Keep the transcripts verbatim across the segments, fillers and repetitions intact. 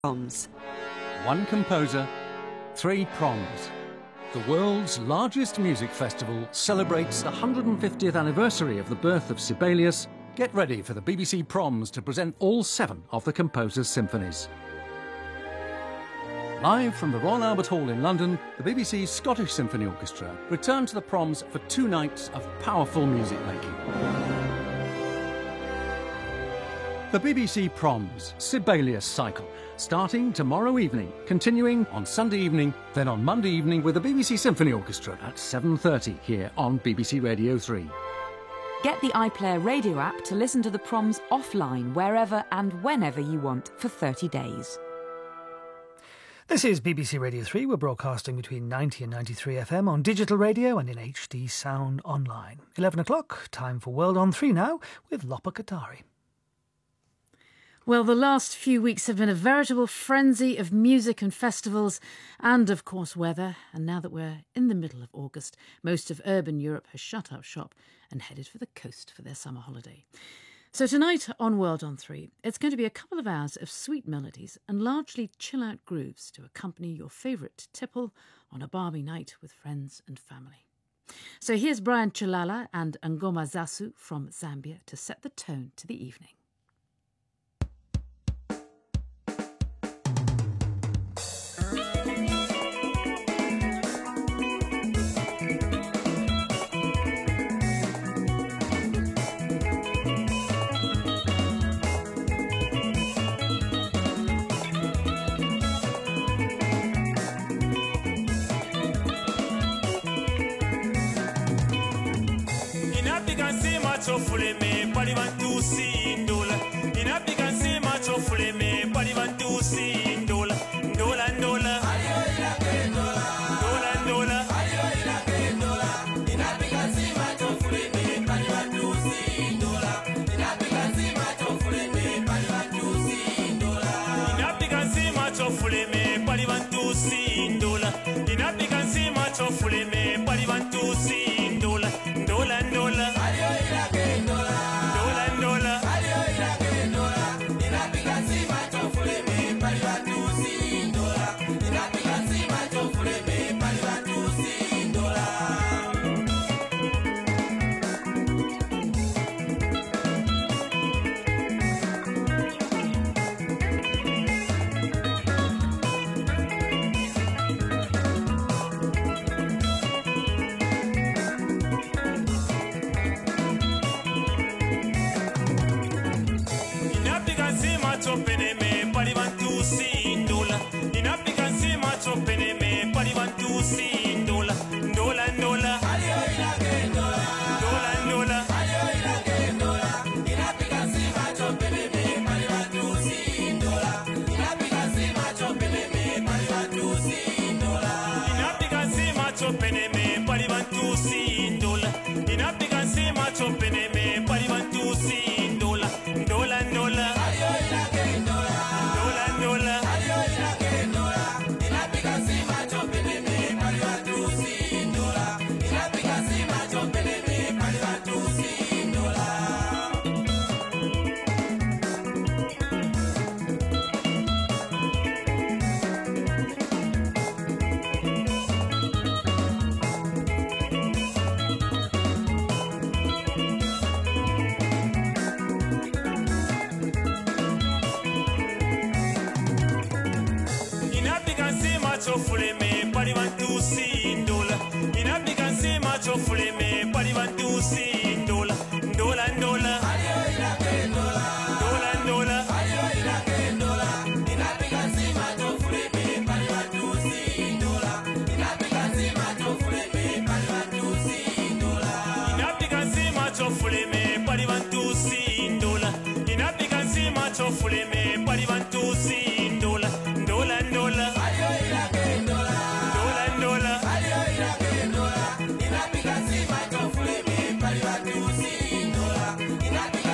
Proms. One composer, three proms. The world's largest music festival celebrates the one hundred fiftieth anniversary of the birth of Sibelius. Get ready for the B B C Proms to present all seven of the composer's symphonies. Live from the Royal Albert Hall in London, the B B C's Scottish Symphony Orchestra return to the Proms for two nights of powerful music making. The B B C Proms Sibelius Cycle, starting tomorrow evening, continuing on Sunday evening, then on Monday evening with the B B C Symphony Orchestra at seven thirty here on B B C Radio three. Get the iPlayer radio app to listen to the Proms offline wherever and whenever you want for thirty days. This is B B C Radio three. We're broadcasting between ninety and ninety-three F M on digital radio and in H D sound online. eleven o'clock, time for World on three now with Lopa Katari. Well, the last few weeks have been a veritable frenzy of music and festivals and, of course, weather. And now that we're in the middle of August, most of urban Europe has shut up shop and headed for the coast for their summer holiday. So tonight on World on three, it's going to be a couple of hours of sweet melodies and largely chill-out grooves to accompany your favourite tipple on a balmy night with friends and family. So here's Brian Chilala and Ngoma Zasu from Zambia to set the tone to the evening. Fuleme pali bantu sindola inapiga nsema cho fuleme pali bantu sindola ndola ndola ayo ila kendola ndola ndola ayo ila kendola inapiga nsema cho fuleme pali bantu sindola inapiga nsema cho fuleme pali bantu sindola inapiga nsema cho fuleme pali bantu sindola inapiga nsema cho fuleme pali bantu sindola ndola ndola ayo ila Inapiga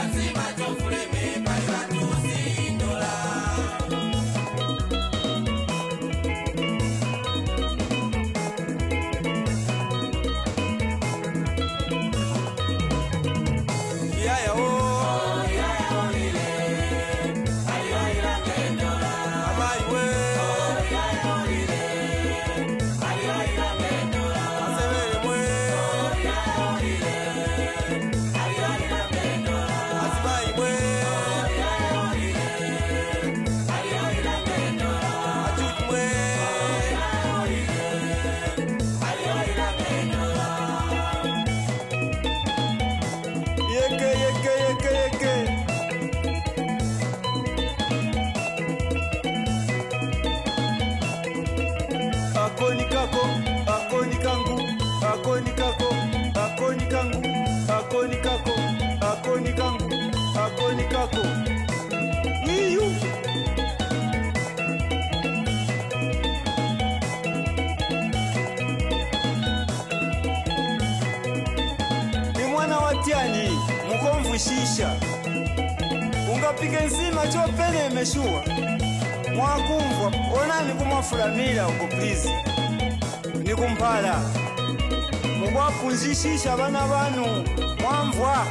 tiani mukomvushisha ungapike nsima chopene imeshuwa mwakumvwa onani kumafulamila uko please nikumpala mukwafunzishisha bana banu mwamvwa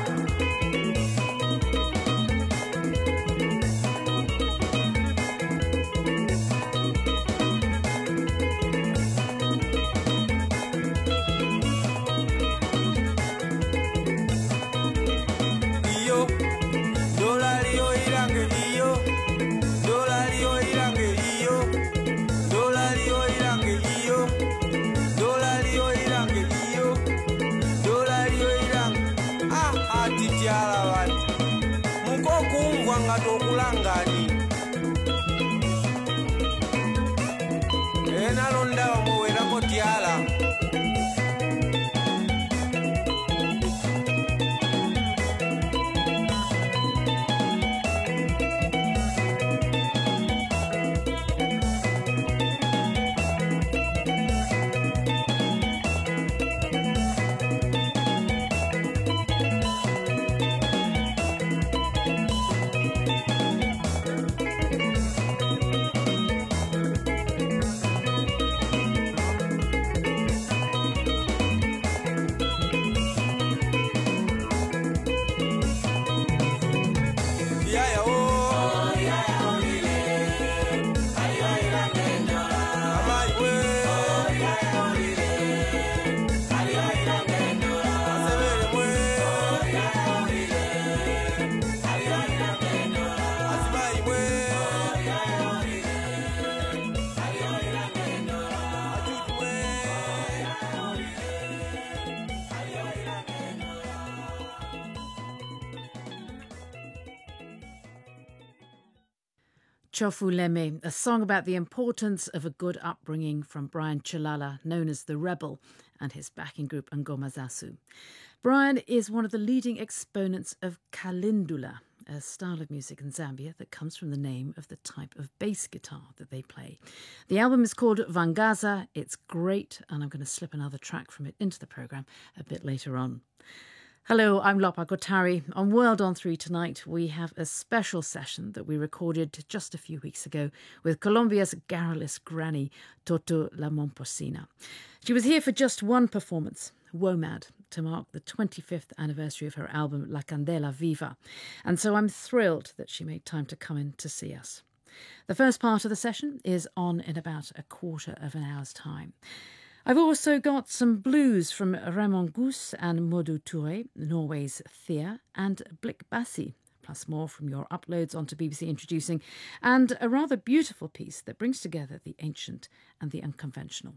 ngatokulangani enalonda wamuwerako tyala Chofu Leme, a song about the importance of a good upbringing from Brian Chilala, known as The Rebel, and his backing group Ngoma Zasu. Brian is one of the leading exponents of Kalindula, a style of music in Zambia that comes from the name of the type of bass guitar that they play. The album is called Vangaza. It's great, and I'm going to slip another track from it into the programme a bit later on. Hello, I'm Lopa Kotari. On World on three tonight, we have a special session that we recorded just a few weeks ago with Colombia's garrulous granny, Toto La Momposina. She was here for just one performance, WOMAD, to mark the twenty-fifth anniversary of her album La Candela Viva. And so I'm thrilled that she made time to come in to see us. The first part of the session is on in about a quarter of an hour's time. I've also got some blues from Raymond Gous and Modou Touré, Norway's Thea, and Blick Bassi, plus more from your uploads onto B B C Introducing, and a rather beautiful piece that brings together the ancient and the unconventional.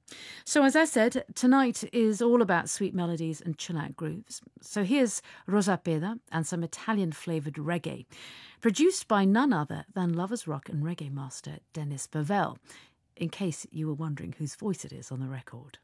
So as I said, tonight is all about sweet melodies and chill-out grooves. So here's Rosa Peda and some Italian-flavoured reggae, produced by none other than Lovers Rock and reggae master Dennis Bovell, in case you were wondering whose voice it is on the record.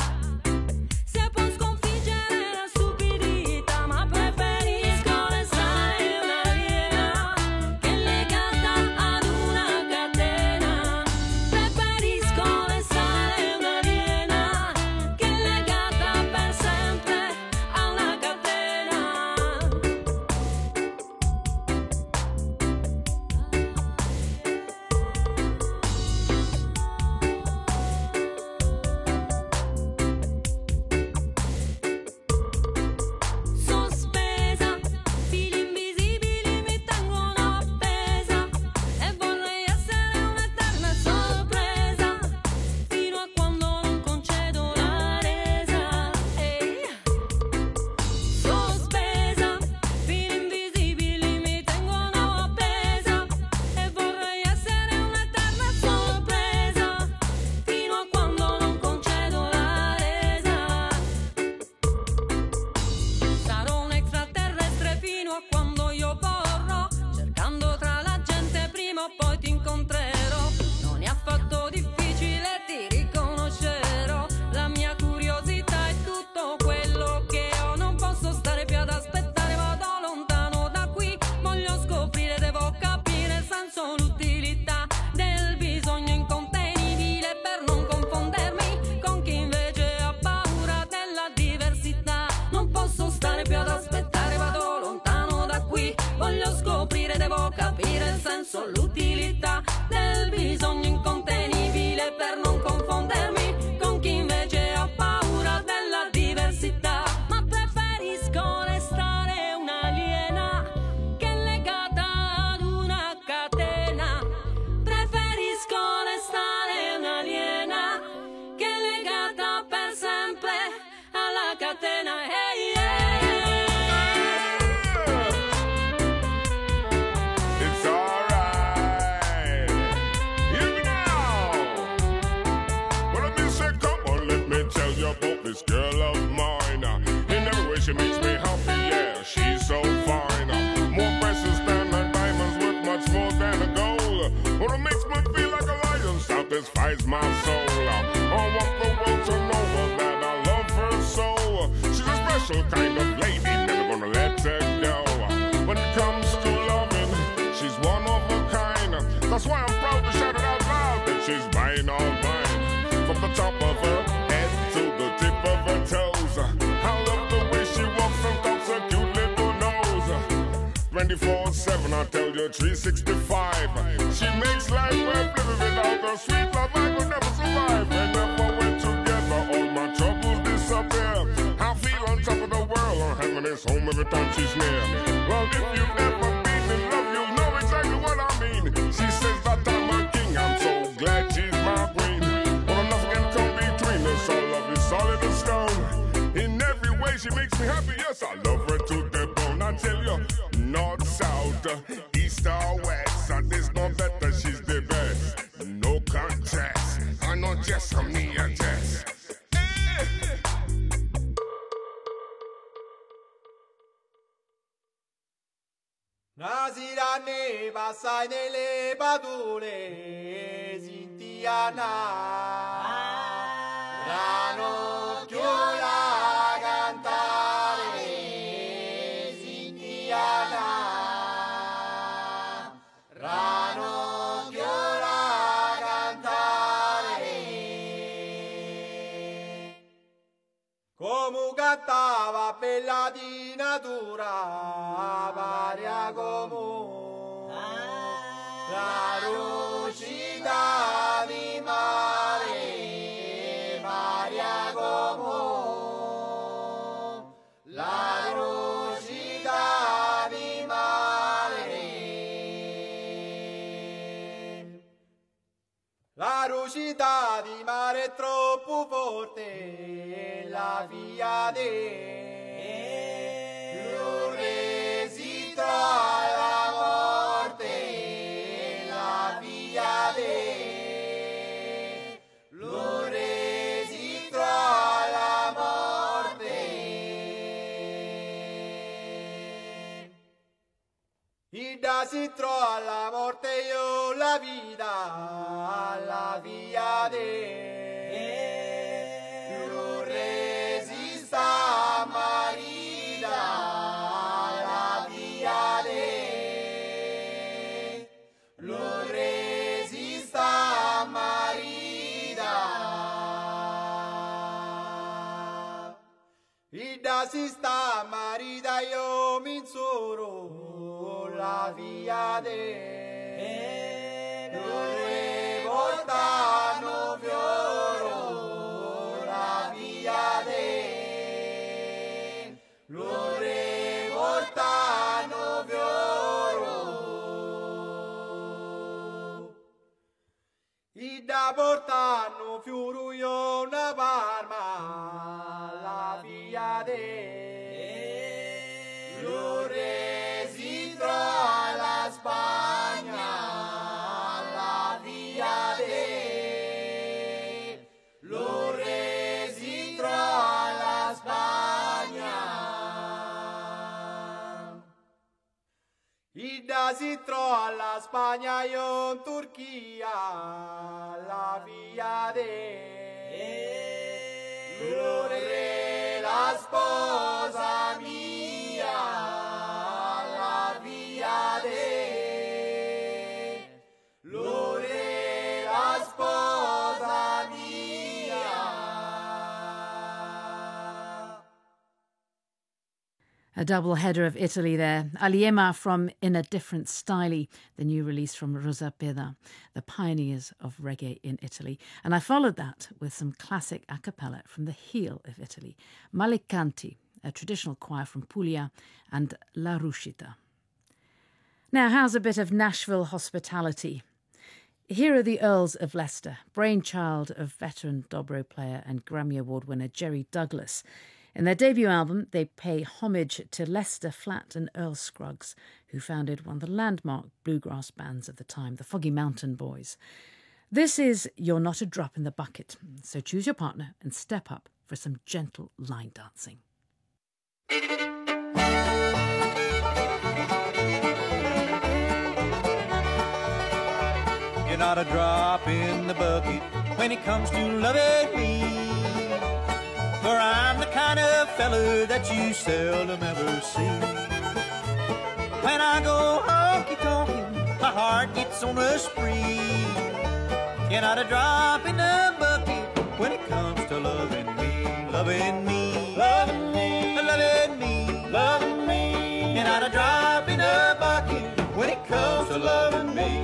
Sconfiggere la stupidità, ma preferisco restare discusso l'utilità del bisogno incontenibile per non confondermi con chi invece ha paura della diversità. Ma preferisco restare un'aliena che legata ad una catena. Preferisco restare un'aliena che legata per sempre alla catena. Hey, yeah. This girl of mine, in every way she makes me happy, yeah, she's so fine. More precious than a diamond's worth much more than a gold. Well, it makes me feel like a lion, satisfies my soul. I want the world to know that I love her so. She's a special kind of lady, never gonna let her go. When it comes to loving, she's one of a kind. That's why I'm proud to shout it out loud that she's mine, all mine. From the top of her head to the tip of her toes, I love the way she walks and talks her cute little nose. twenty-four seven, I tell you, three sixty-five. She makes life worth living. Without her sweet love I could never survive. Whenever we're together all my troubles disappear. I feel on top of the world, or heaven is home every time she's near. Well, if you've ever been in love, you'll know exactly what I mean. She says that I'm a king, I'm so glad she's my queen. Solid as stone. In every way she makes me happy. Yes, I love her to the bone. I tell you, north, south, east or west, there's no better, she's the best. No contest. I know just how me a test. Nasirane passai nelle padule Sintiana. Ranocchio la cantare Sintiana. Ranocchio la cantare. Come cantava bella di natura, varia come la lucida di mare. La lucida di mare. La lucida di mare è troppo forte, la via de lo resito alla morte, la via de lo resito alla morte. Ida si trova alla morte io la vita, la via de lo resista marida, la via de lo resista marida. Ida si sta marida io mi insuro la via de lo rivoltano fioro, la via de lo rivoltano fioro. Ida portano fioro io una Parma, la via de lo resistro alla Spagna, la via de lo resistro alla Spagna. Ida si trova alla Spagna io in Turchia, la via de lo re la sposa mia, la via de lo re la sposa mia. A double header of Italy there. Aliema from In a Different Style, the new release from Rosa Peda, the pioneers of reggae in Italy. And I followed that with some classic a cappella from the heel of Italy, Malicanti, a traditional choir from Puglia, and La Ruscita. Now, how's a bit of Nashville hospitality? Here are the Earls of Leicester, brainchild of veteran dobro player and Grammy Award winner Jerry Douglas. In their debut album, they pay homage to Lester Flatt and Earl Scruggs, who founded one of the landmark bluegrass bands of the time, the Foggy Mountain Boys. This is You're Not a Drop in the Bucket, so choose your partner and step up for some gentle line dancing. You're not a drop in the bucket when it comes to loving me, for I'm the kind of fella that you seldom ever see. When I go honky-tonkin', my heart gets on a spree. You're not a drop in the bucket when it comes to loving me, loving me, loving me, loving me, loving me. You're not a drop in the bucket when it comes to loving me.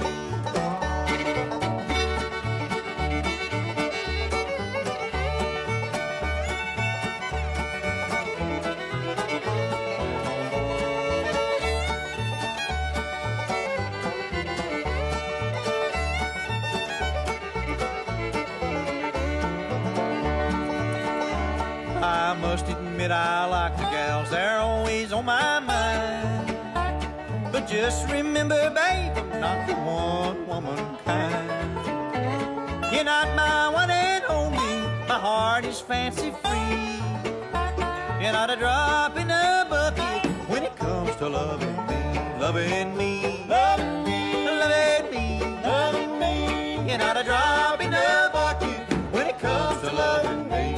I must admit I like the gals, they're always on my mind. But just remember, babe, I'm not the one woman kind. You're not my one and only, my heart is fancy free. You're not a drop in the bucket when it comes to loving me, loving me, loving me, loving me, loving me. You're not a drop in the bucket when it comes to loving me.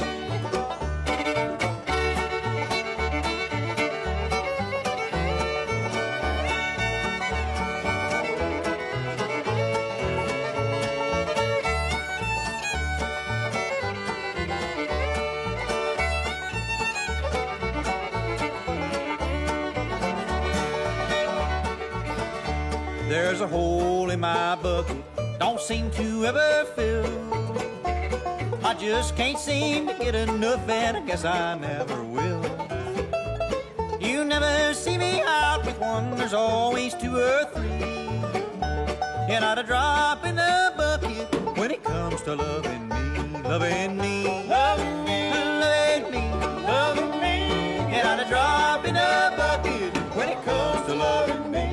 There's a hole in my bucket, don't seem to ever fill. I just can't seem to get enough, and I guess I never will. You never see me out with one, there's always two or three. You're not a drop in the bucket when it comes to loving me, loving me, loving me, loving me, loving me. You're not a drop in the bucket when it comes to loving me.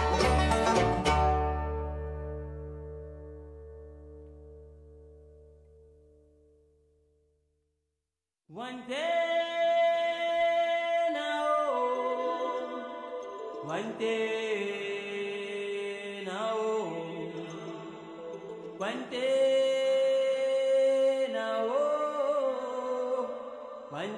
One day now, one day now, one day now, one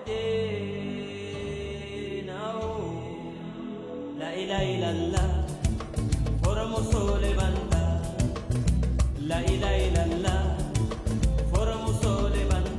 day now. La ilaha illallah, formo sole banda. La ilaha illallah, formo sole banda.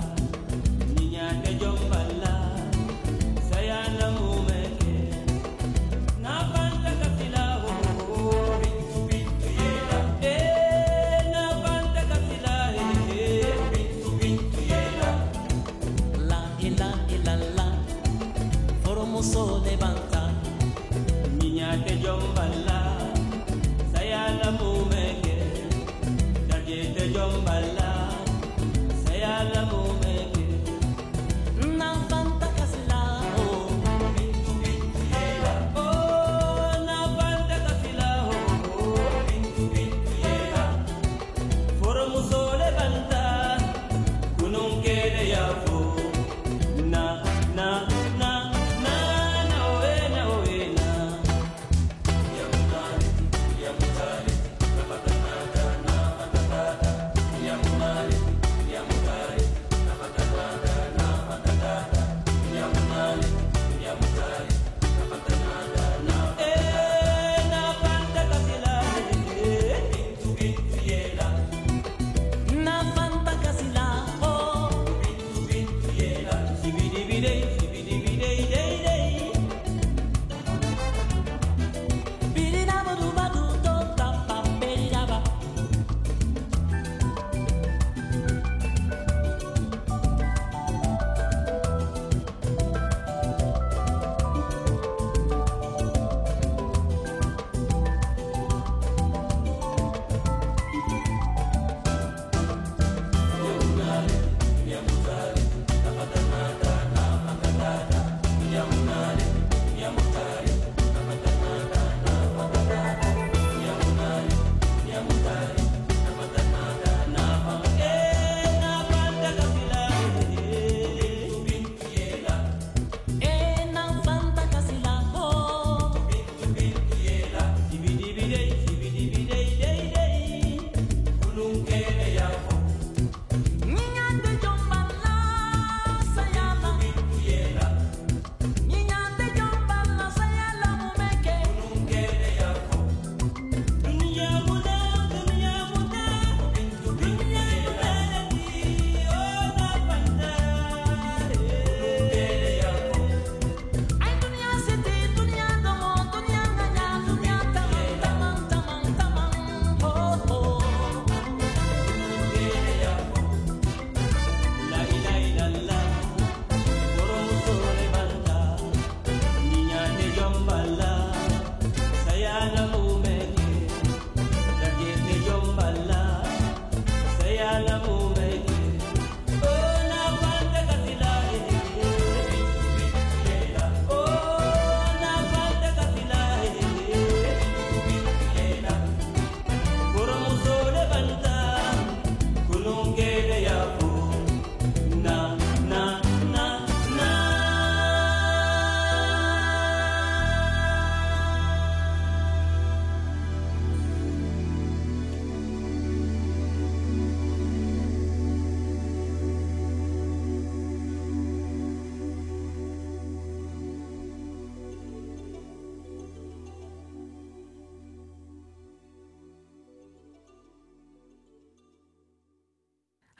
So levanta, niña que yombala, saya la mumeke, daje te yombala, saya la mumeke, na fanta casila, oh, oh, na fanta casila, oh, formo so levanta, kunun kele ya fo, na na.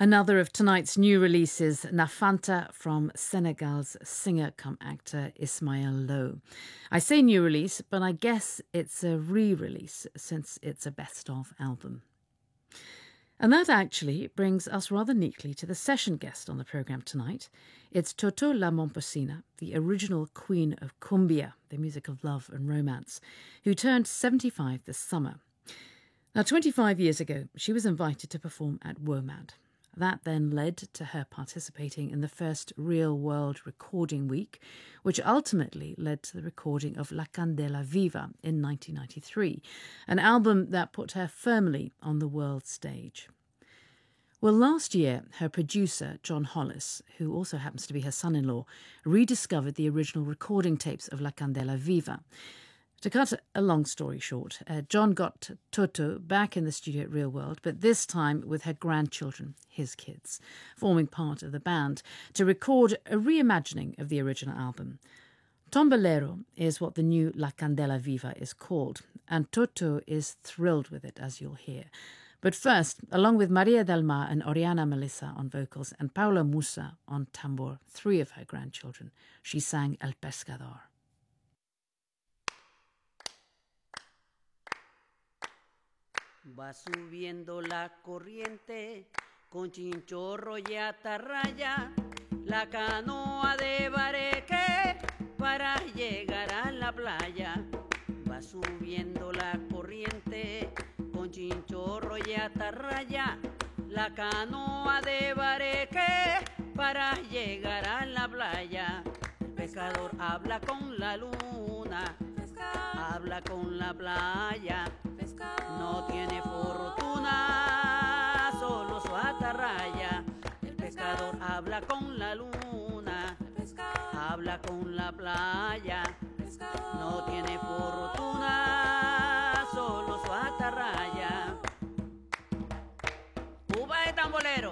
Another of tonight's new releases, Nafanta from Senegal's singer-cum-actor Ismael Lo. I say new release, but I guess it's a re-release since it's a best-of album. And that actually brings us rather neatly to the session guest on the programme tonight. It's Toto La Momposina, the original queen of cumbia, the music of love and romance, who turned seventy-five this summer. Now, twenty-five years ago, she was invited to perform at WOMAD. That then led to her participating in the first Real World Recording Week, which ultimately led to the recording of La Candela Viva in nineteen ninety-three, an album that put her firmly on the world stage. Well, last year, her producer, John Hollis, who also happens to be her son-in-law, rediscovered the original recording tapes of La Candela Viva. To cut a long story short, uh, John got Toto back in the studio at Real World, but this time with her grandchildren, his kids, forming part of the band, to record a reimagining of the original album. Tombolero is what the new La Candela Viva is called, and Toto is thrilled with it, as you'll hear. But first, along with Maria del Mar and Oriana Melissa on vocals and Paula Musa on tambor, three of her grandchildren, she sang El Pescador. Va subiendo la corriente con chinchorro y atarraya, la canoa de bareque para llegar a la playa. Va subiendo la corriente con chinchorro y atarraya, la canoa de bareque para llegar a la playa. El pescador habla con la luna, habla con la playa. No tiene fortuna, solo su atarraya. El pescador habla con la luna, habla con la playa. No tiene fortuna, solo su atarraya. Uva de tambolero.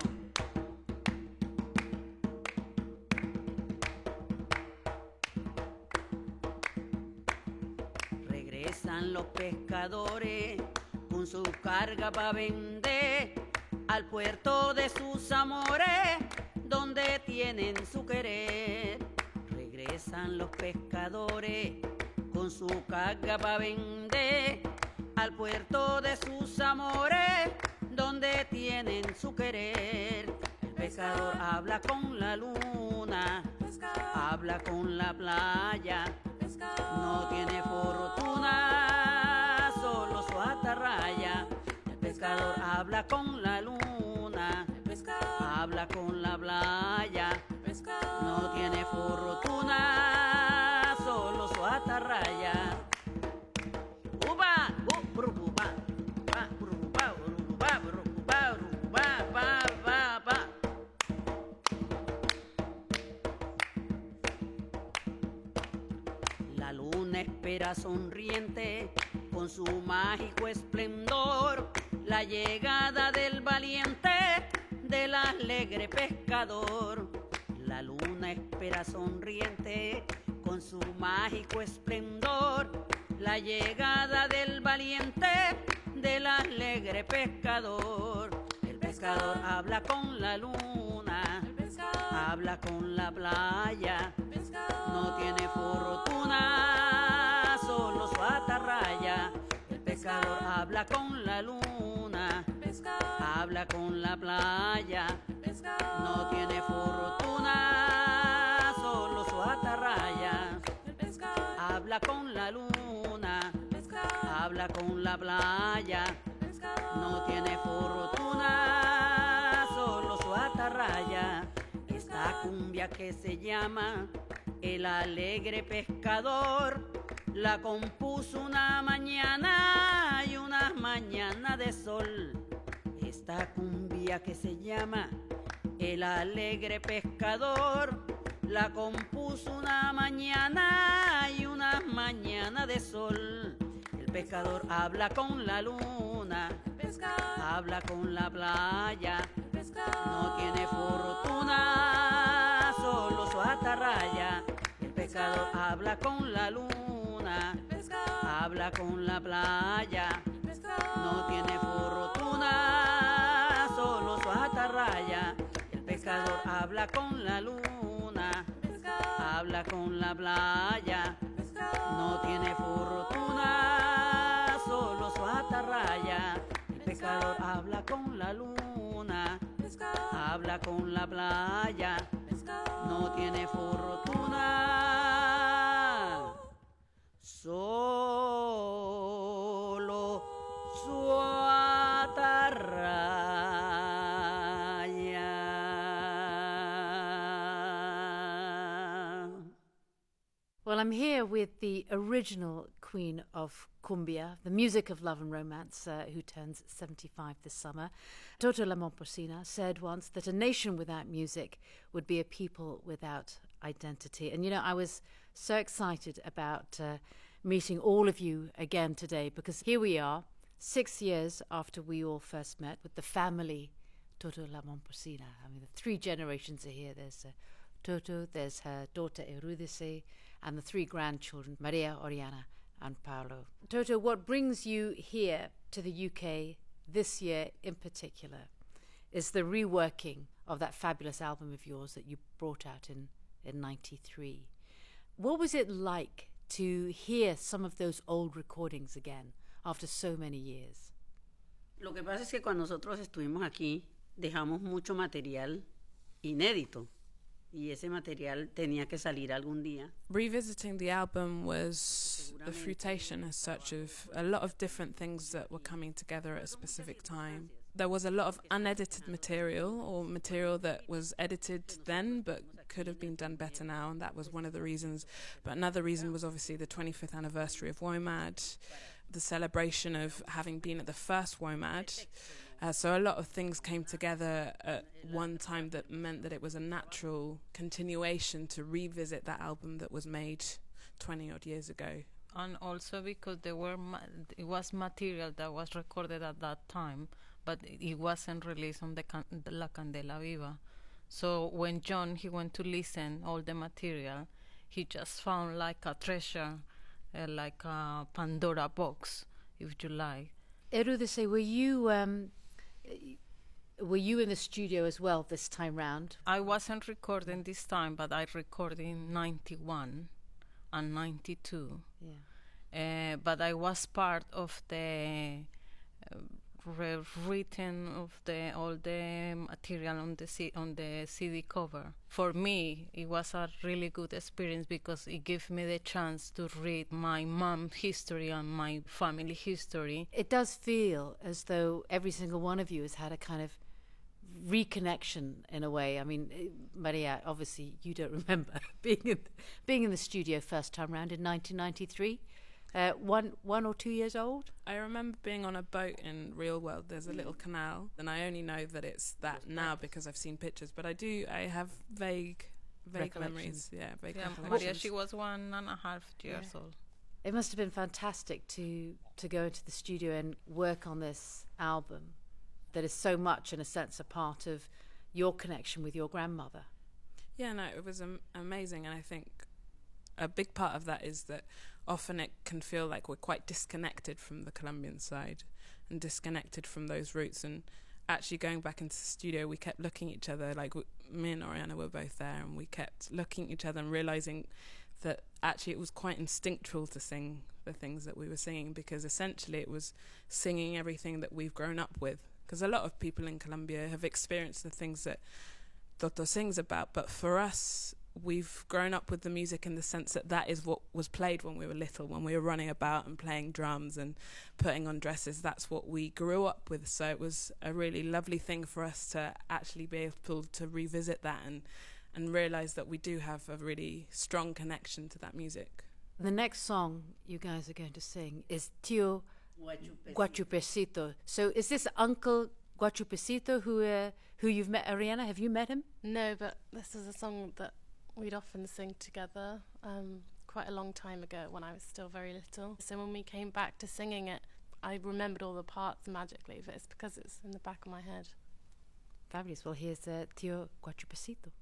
Regresan los pescadores con su carga pa' vender al puerto de sus amores, donde tienen su querer. Regresan los pescadores con su carga pa' vender al puerto de sus amores, donde tienen su querer. El pescador habla con la luna, habla con la playa. No tiene fortuna, solo su atarraya. El pescador habla con la luna, habla con la playa. No tiene fortuna, solo su atarraya. Uba, uba, La luna espera sonriente con su mágico esplendor la llegada del valiente, del alegre pescador. La luna espera sonriente con su mágico esplendor la llegada del valiente, del alegre pescador. El pescador habla con la luna, habla con la playa. No tiene fortuna, solo su atarraya. El pescador habla con la luna, habla con la playa. No tiene fortuna, solo su atarraya. Habla con la luna, habla con la playa. No tiene fortuna, solo su atarraya. Esta cumbia que se llama El Alegre Pescador la compuso una mañana y una mañana de sol. Esta cumbia que se llama El Alegre Pescador la compuso una mañana y una mañana de sol. El pescador habla con la luna, habla con la playa. No tiene fortuna, solo su atarraya. El pescador habla con la luna, habla con la playa. No tiene fortuna, solo su atarraya. habla con la luna, habla con la playa, no tiene fortuna, solo su atarraya. El pescador habla con la luna, habla con la playa, no tiene fortuna, solo su atarraya. Well, I'm here with the original queen of cumbia, the music of love and romance, uh, who turns seventy-five this summer. Toto La Momposina said once that a nation without music would be a people without identity. And, you know, I was so excited about uh, meeting all of you again today, because here we are, six years after we all first met with the family Toto La Momposina. I mean, the three generations are here. There's uh, Toto, there's her daughter Eurydice, and the three grandchildren, Maria, Oriana, and Paolo. Toto, what brings you here to the U K this year in particular is the reworking of that fabulous album of yours that you brought out in, in ninety-three. What was it like to hear some of those old recordings again after so many years? Lo que pasa es que cuando nosotros estuvimos aquí, dejamos mucho material inédito. Y ese material tenía que salir algún día. Revisiting the album was a fruitation as such of a lot of different things that were coming together at a specific time. There was a lot of unedited material, or material that was edited then but could have been done better now, and that was one of the reasons. But another reason was obviously the twenty-fifth anniversary of WOMAD, the celebration of having been at the first WOMAD. Uh, so a lot of things came together at one time that meant that it was a natural continuation to revisit that album that was made twenty odd years ago. And also because there were ma- it was material that was recorded at that time, but it wasn't released on the can- La Candela Viva. So when John, he went to listen all the material, he just found like a treasure, uh, like a Pandora box, if you like. Eurydice, were you... Um Were you in the studio as well this time round? I wasn't recording this time, but I recorded in ninety-one and ninety-two. Yeah. Uh, but I was part of the uh, re- written of the all the material on the C- on the C D cover. For me, it was a really good experience because it gave me the chance to read my mom's history and my family history. It does feel as though every single one of you has had a kind of reconnection in a way. I mean, Maria, obviously you don't remember being in, being in the studio first time round in nineteen ninety-three. Uh, one one or two years old? I remember being on a boat in Real World. There's a little canal, and I only know that it's that now because I've seen pictures. But I do, I have vague, vague memories. Yeah, vague yeah, recollections. Maria, she was one and a half years yeah. old. It must have been fantastic to to go into the studio and work on this album that is so much, in a sense, a part of your connection with your grandmother. Yeah, no, it was um, amazing, and I think a big part of that is that often it can feel like we're quite disconnected from the Colombian side and disconnected from those roots. And actually going back into the studio, we kept looking at each other, like w- me and Oriana were both there, and we kept looking at each other and realising that actually it was quite instinctual to sing the things that we were singing, because essentially it was singing everything that we've grown up with. Because a lot of people in Colombia have experienced the things that Toto sings about, but for us, we've grown up with the music in the sense that that is what was played when we were little, when we were running about and playing drums and putting on dresses. That's what we grew up with. So it was a really lovely thing for us to actually be able to revisit that and, and realise that we do have a really strong connection to that music. The next song you guys are going to sing is Tio Guachupecito. So is this Uncle Guachupecito who uh, who you've met, Ariana? Have you met him? No, but this is a song that we'd often sing together um, quite a long time ago when I was still very little. So when we came back to singing it, I remembered all the parts magically, but it's because it's in the back of my head. Fabulous. Well, here's uh, Tio Guachupecito.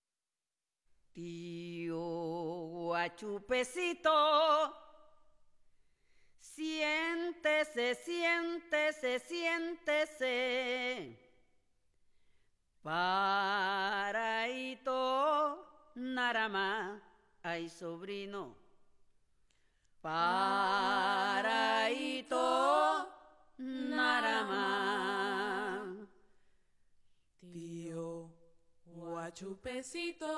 Tío Guachupecito, siéntese, siéntese, siéntese. Paraíto, Narama, ay sobrino. Paraíto, Narama. Tío Guachupecito,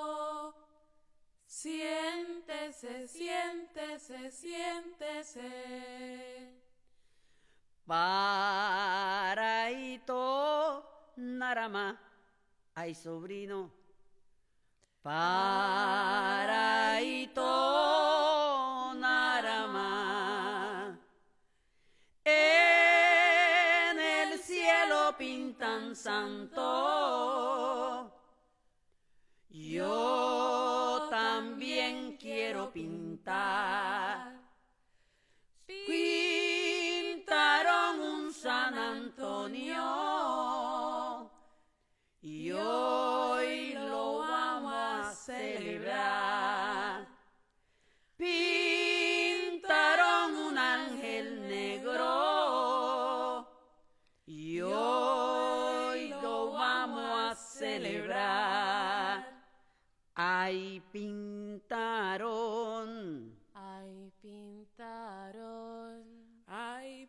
siéntese, siéntese, siéntese. Paraíto, Narama, ay sobrino. Paraíto, Narama. En el cielo pintan santo. Yo también quiero pintar. Pintaron un San Antonio y hoy lo vamos a celebrar. Pintaron un ángel negro y hoy lo vamos a celebrar. Ay, pintaron. Ay, pintaron. Ay,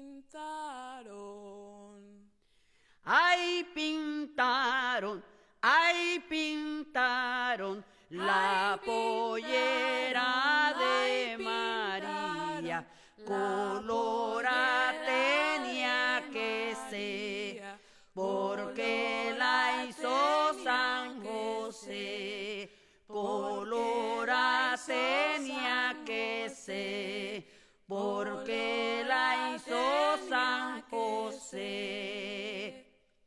pintaron. Ay, pintaron. Ay, pintaron la pollera de María. Colora tenía que ser, porque la hizo San José. Colora tenía que ser, porque la hizo San José.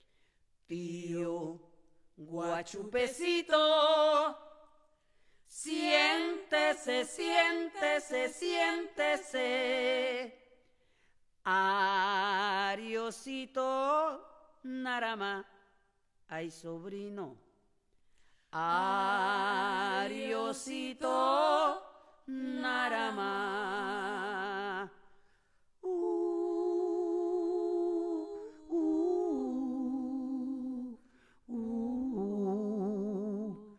Tío Guachupecito, siéntese, siéntese, siéntese. Ariosito, Narama, ay sobrino. Ariosito, Narama. Uh, uh, uh,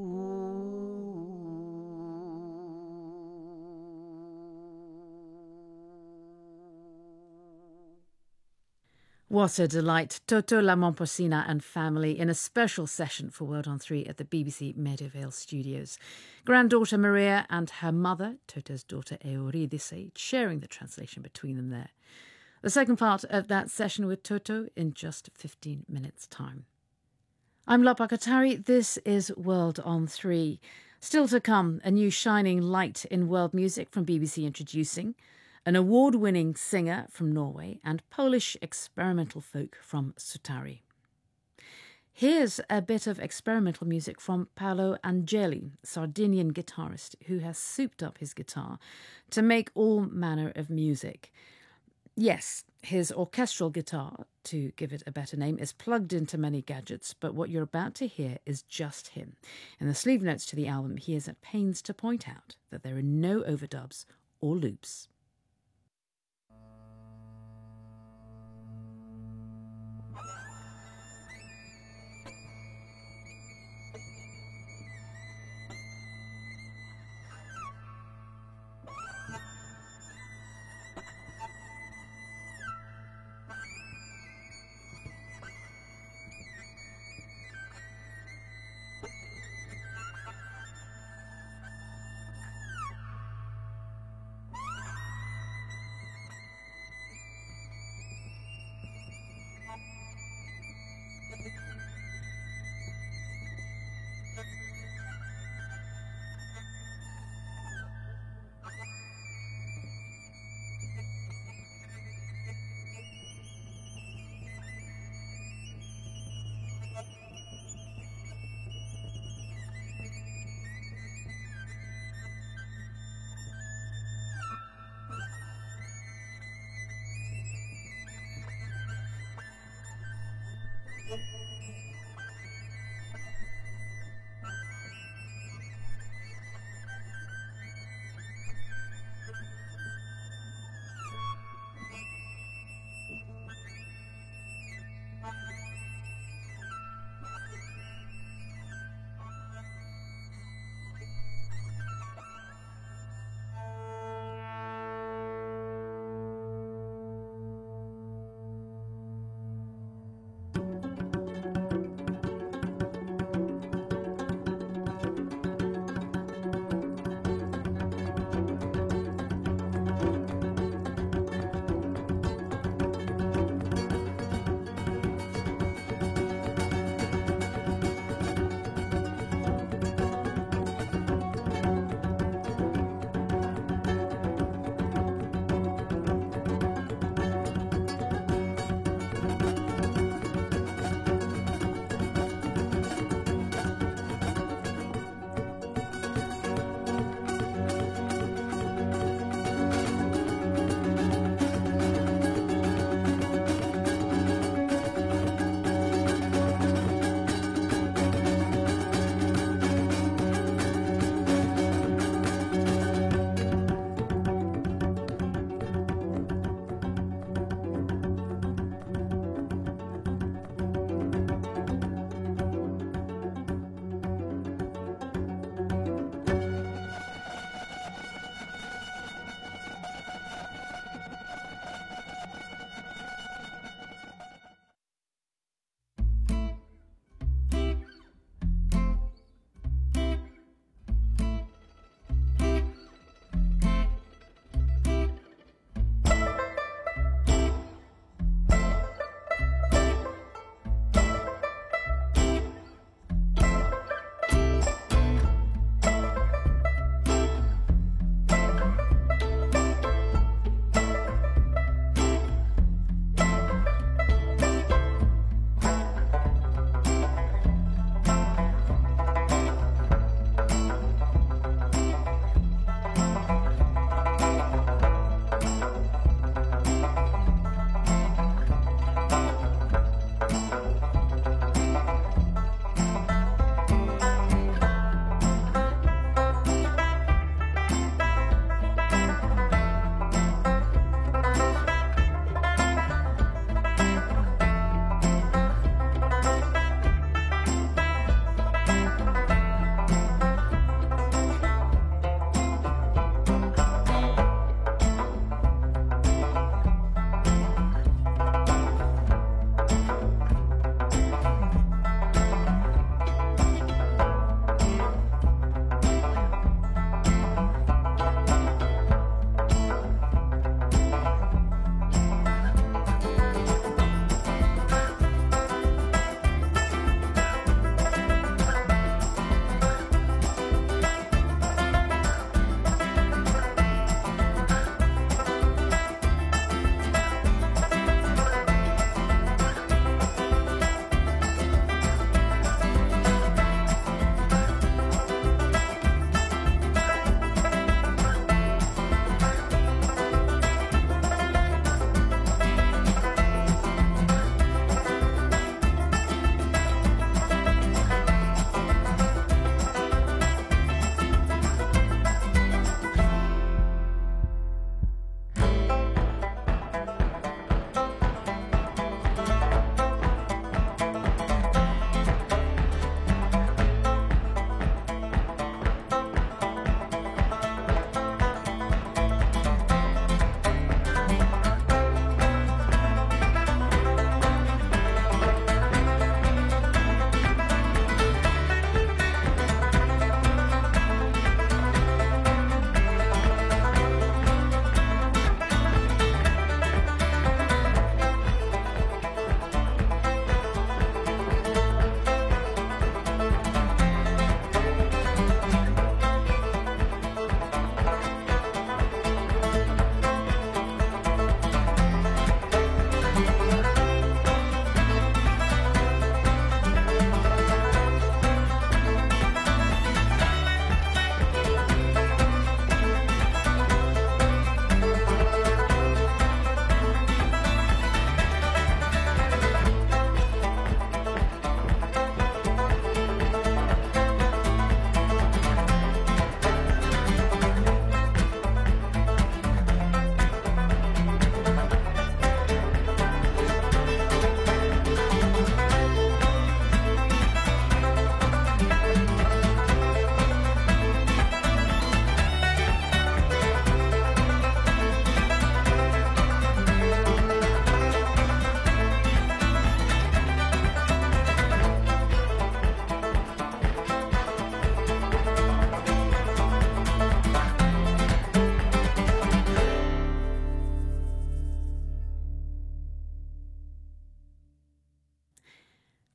What a delight. Toto La Momposina and family in a special session for World on three at the B B C Maida Vale studios. Granddaughter Maria and her mother, Toto's daughter Eurydice, sharing the translation between them there. The second part of that session with Toto in just fifteen minutes' time. I'm Lapa Katari. This is World on three. Still to come, a new shining light in world music from B B C Introducing, an award-winning singer from Norway, and Polish experimental folk from Sutari. Here's a bit of experimental music from Paolo Angeli, Sardinian guitarist who has souped up his guitar to make all manner of music. Yes, his orchestral guitar, to give it a better name, is plugged into many gadgets, but what you're about to hear is just him. In the sleeve notes to the album, he is at pains to point out that there are no overdubs or loops.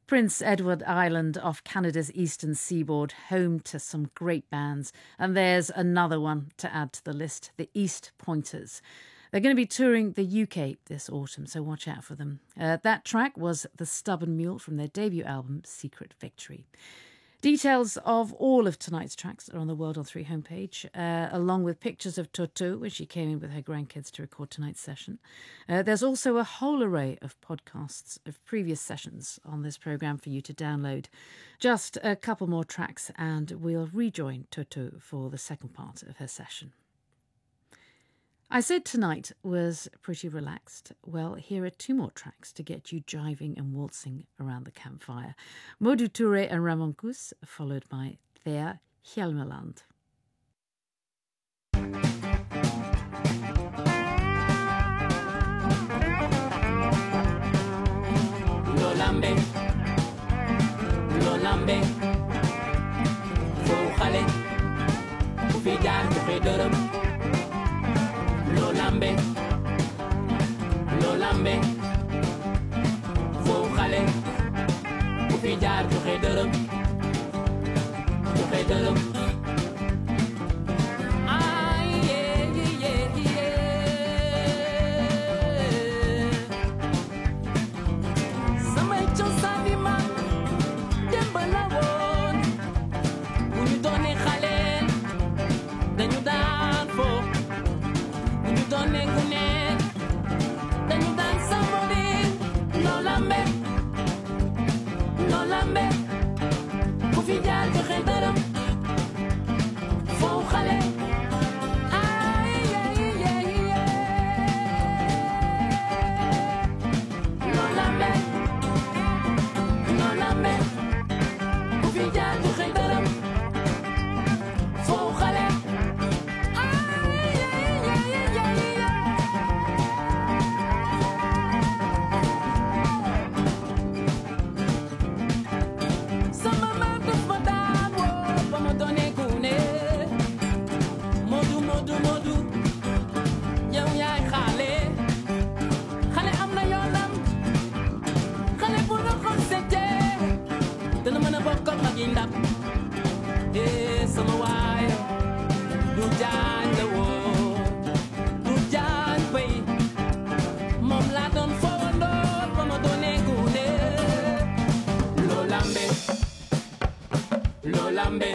Prince Edward Island off Canada's eastern seaboard, home to some great bands. And there's another one to add to the list, the East Pointers. They're going to be touring the U K this autumn, so watch out for them. Uh, that track was The Stubborn Mule from their debut album, Secret Victory. Details of all of tonight's tracks are on the World on three homepage, uh, along with pictures of Toto when she came in with her grandkids to record tonight's session. Uh, there's also a whole array of podcasts of previous sessions on this programme for you to download. Just a couple more tracks and we'll rejoin Toto for the second part of her session. I said tonight was pretty relaxed. Well, here are two more tracks to get you jiving and waltzing around the campfire. Modou Touré and Ramon Kus, followed by Thea Hjelmeland. Lolambe, Lolambe, fo xale, ku fi jaar joxe dërëm. Lolambe, Lolambe, fo xale, ku fi jaar joxe dërëm, joxe dërëm. Ay, yeah, yeah, yeah. Samay cosaan di man, démb la woon, bu ñu doonee xaleel, dañu daan fo. Don't make a net, then you dance somebody. Lolambe, Lolambe, ku fi jaar joxe dërëm, foo xale. Ay, yeah, yeah, yeah. Lolambe, Lolambe, ku fi jaar joxe dërëm, foo xale. Ndap eh sama waay du jaan la woo du jaan bay moom laa doon fowandoo ba ma doonee gune. Lolambe, Lolambe,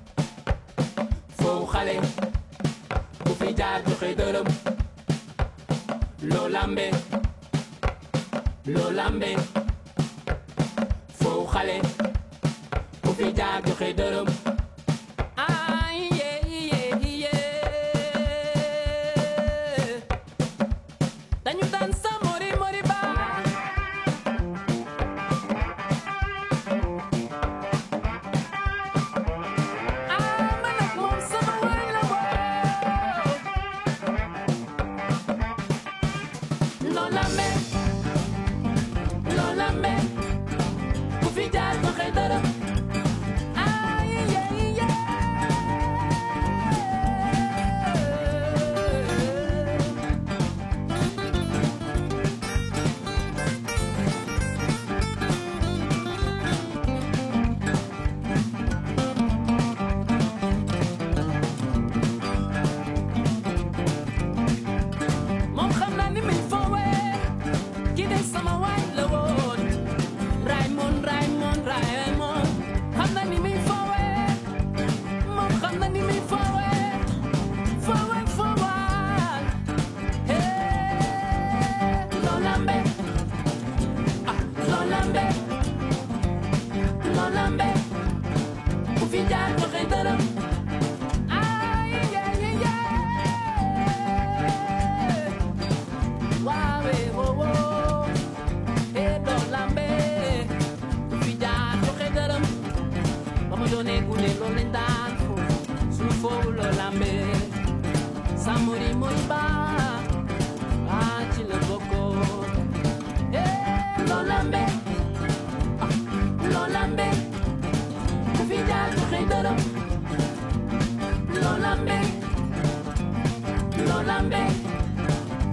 foo xale ku fi jaar joxe dërëm. Lolambe, Lolambe, foo xale ku fi jaar joxe dërëm. Ay, yeah, yeah, yeah. Dañu daan sa mori mori ba. Ah, man ak moom sama waay la woo. Lolambe, Lolambe, ku fi jaar joxe dërëm.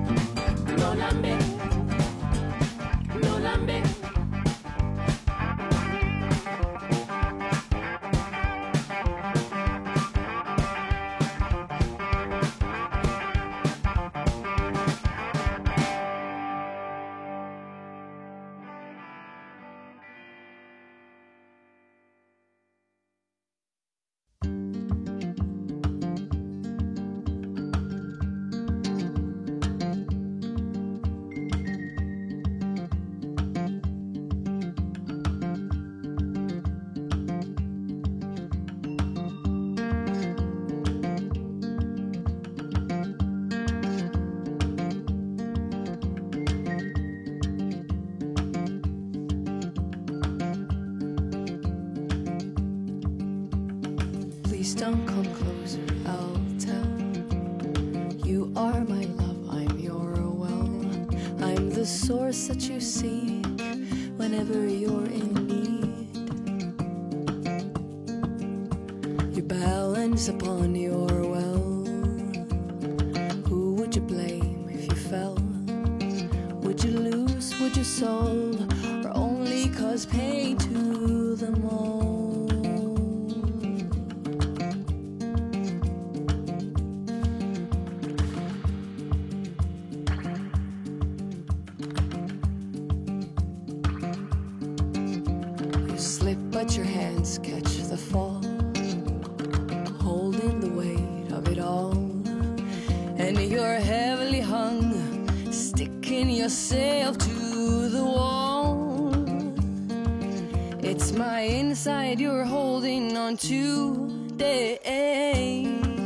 Lolambe, Lolambe, Please don't come closer, I'll tell. You are my love, I'm your well. I'm the source that you seek whenever you're in need. Your balance upon your well. Who would you blame if you fell? Would you lose, would you soul, or only cause pain to them all? You slip but your hands catch the fall, holding the weight of it all. And you're heavily hung, sticking yourself to the wall. It's my inside you're holding on to today.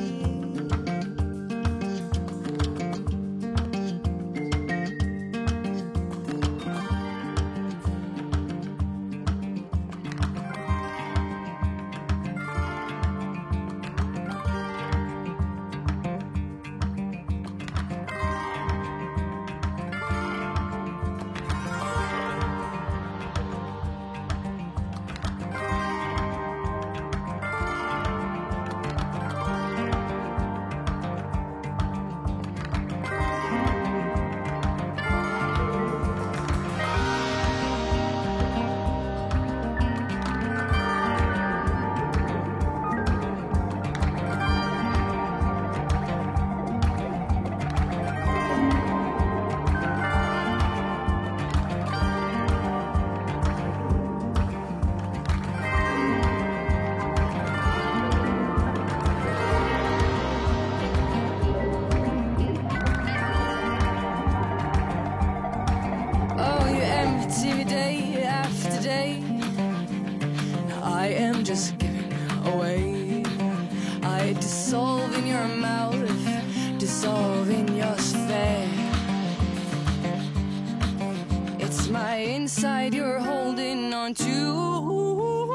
Just giving away. I dissolve in your mouth, dissolve in your sphere. It's my inside you're holding on to.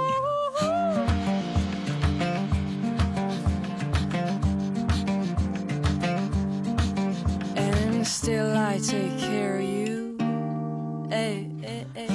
And still I take care of you. Hey, hey, hey.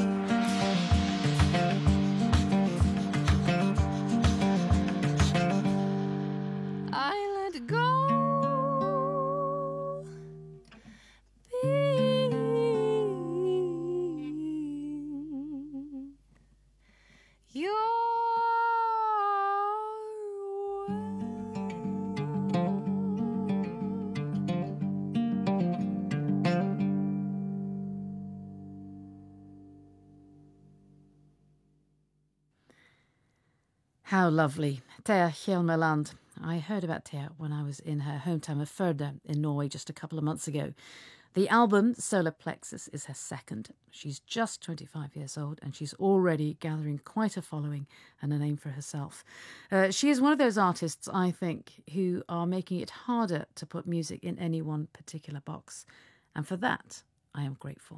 How lovely. Thea Hjelmeland. I heard about Thea when I was in her hometown of Førde in Norway just a couple of months ago. The album Solar Plexus is her second. She's just twenty-five years old and she's already gathering quite a following and a name for herself. Uh, she is one of those artists, I think, who are making it harder to put music in any one particular box. And for that, I am grateful.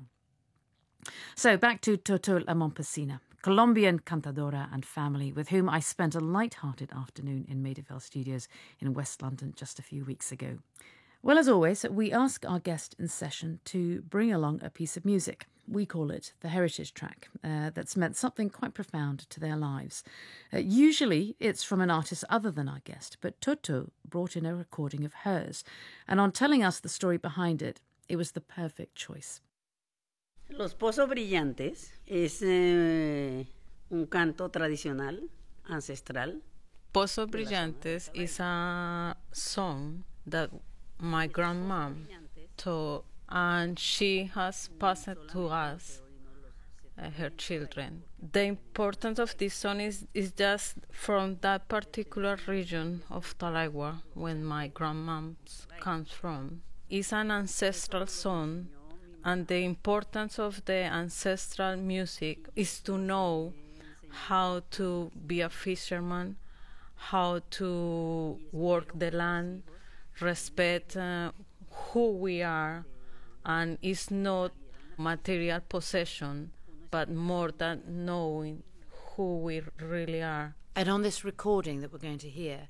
So back to Toto La Momposina, Colombian cantadora and family with whom I spent a light-hearted afternoon in Maidavale Studios in West London just a few weeks ago. Well, as always, we ask our guest in session to bring along a piece of music. We call it the heritage track uh, that's meant something quite profound to their lives. Uh, usually it's from an artist other than our guest, but Toto brought in a recording of hers. And on telling us the story behind it, it was the perfect choice. Los Pozos Brillantes es eh, un canto tradicional, ancestral. Pozos Brillantes is a song that my grandmom taught, and she has passed it to us, uh, her children. The importance of this song is, is just from that particular region of Talaigua, when my grandmom comes from. It's an ancestral song, and the importance of the ancestral music is to know how to be a fisherman, how to work the land, respect uh, who we are, and it's not material possession, but more than knowing who we really are. And on this recording that we're going to hear,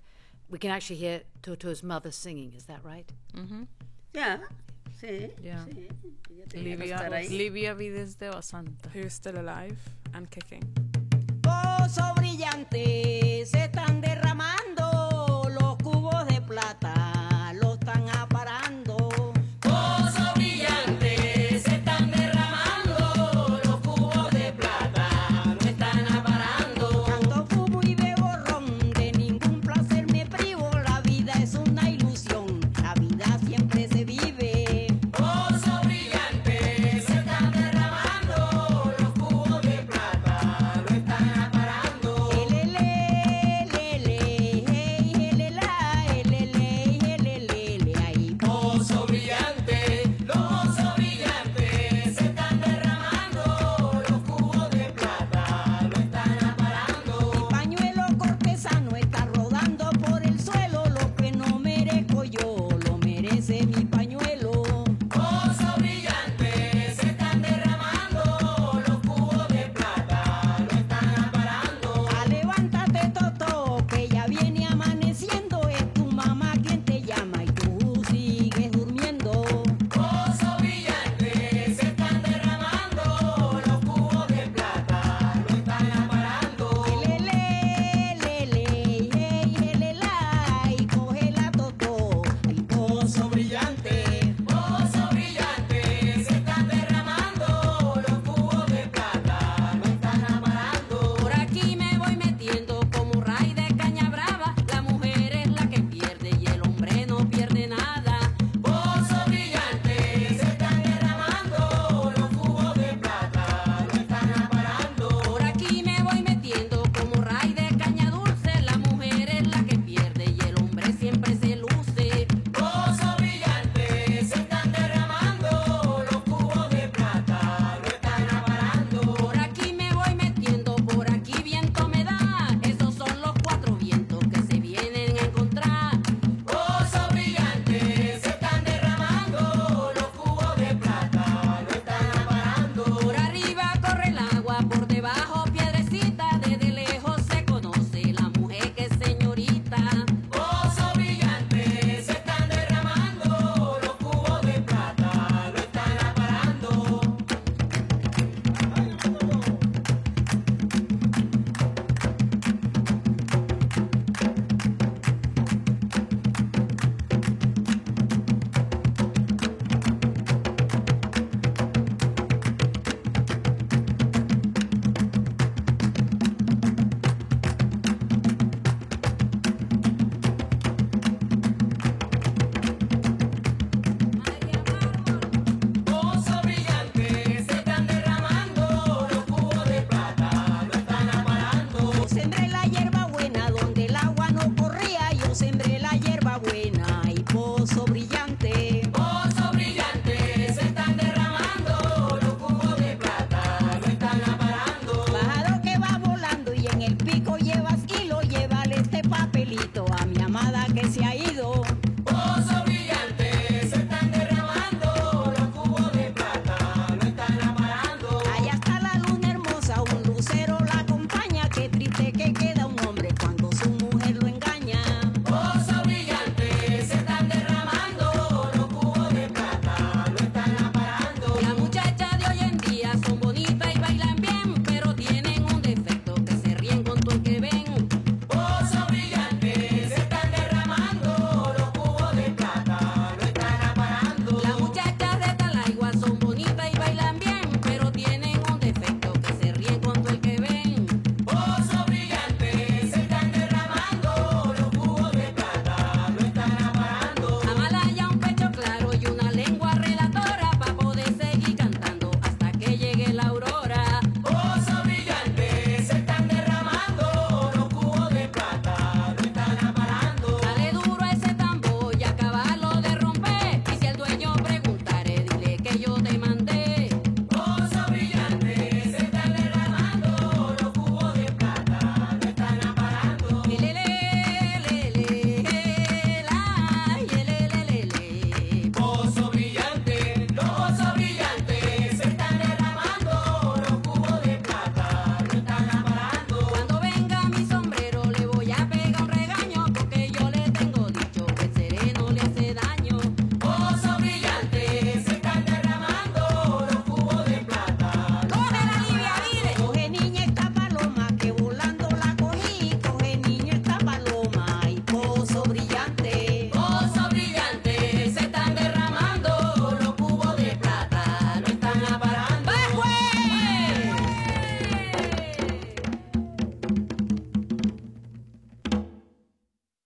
we can actually hear Toto's mother singing. Is that right? Mm-hmm. Yeah. Sí, Yeah. sí. Ella tenía que estar Livia, ahí. Livia Vides de Basanta. Who is still alive and kicking. Pozos brillantes se están derramando, los cubos de plata los están aparando. Pozos brillantes se están derramando, los cubos de plata no están aparando. Canto, fumo y bebo ron, de ningún placer me privo, la vida es una ilusión, la vida siempre se vive. Pozos brillantes se están derramando, los cubos de plata no están aparando. Elele, elele, hey, elela, elele, elele, ahí. Pozos brillantes, los pozos brillantes se están derramando, los cubos de plata no están aparando. Mi pañuelo cortesano está rodando por el suelo, lo que no merezco yo, lo merece mi pañuelo. Pozos brillantes se están derramando, los cubos de plata no están aparando. Ah, levántate, Toto, que ya viene amaneciendo, es tu mamá quien te llama y tú sigues durmiendo. Pozos brillantes se están derramando, los cubos de plata no están aparando. Elele, elele, hey, elela, y coge la Toto, el pozo brillante.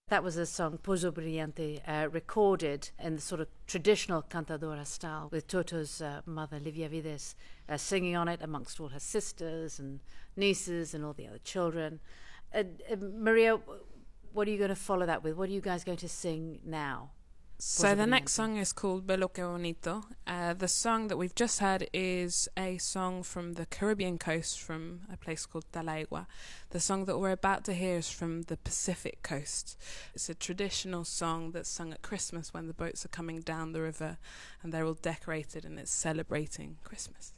That was a song, Pozo Brillante, uh, recorded in the sort of traditional cantadora style, with Toto's uh, mother, Livia Vides, uh, singing on it amongst all her sisters and nieces and all the other children. Uh, uh, Maria, what are you going to follow that with? What are you guys going to sing now? So the next song is called Bello Que Bonito. Uh, the song that we've just heard is a song from the Caribbean coast, from a place called Talaigua. The song that we're about to hear is from the Pacific coast. It's a traditional song that's sung at Christmas when the boats are coming down the river and they're all decorated and it's celebrating Christmas.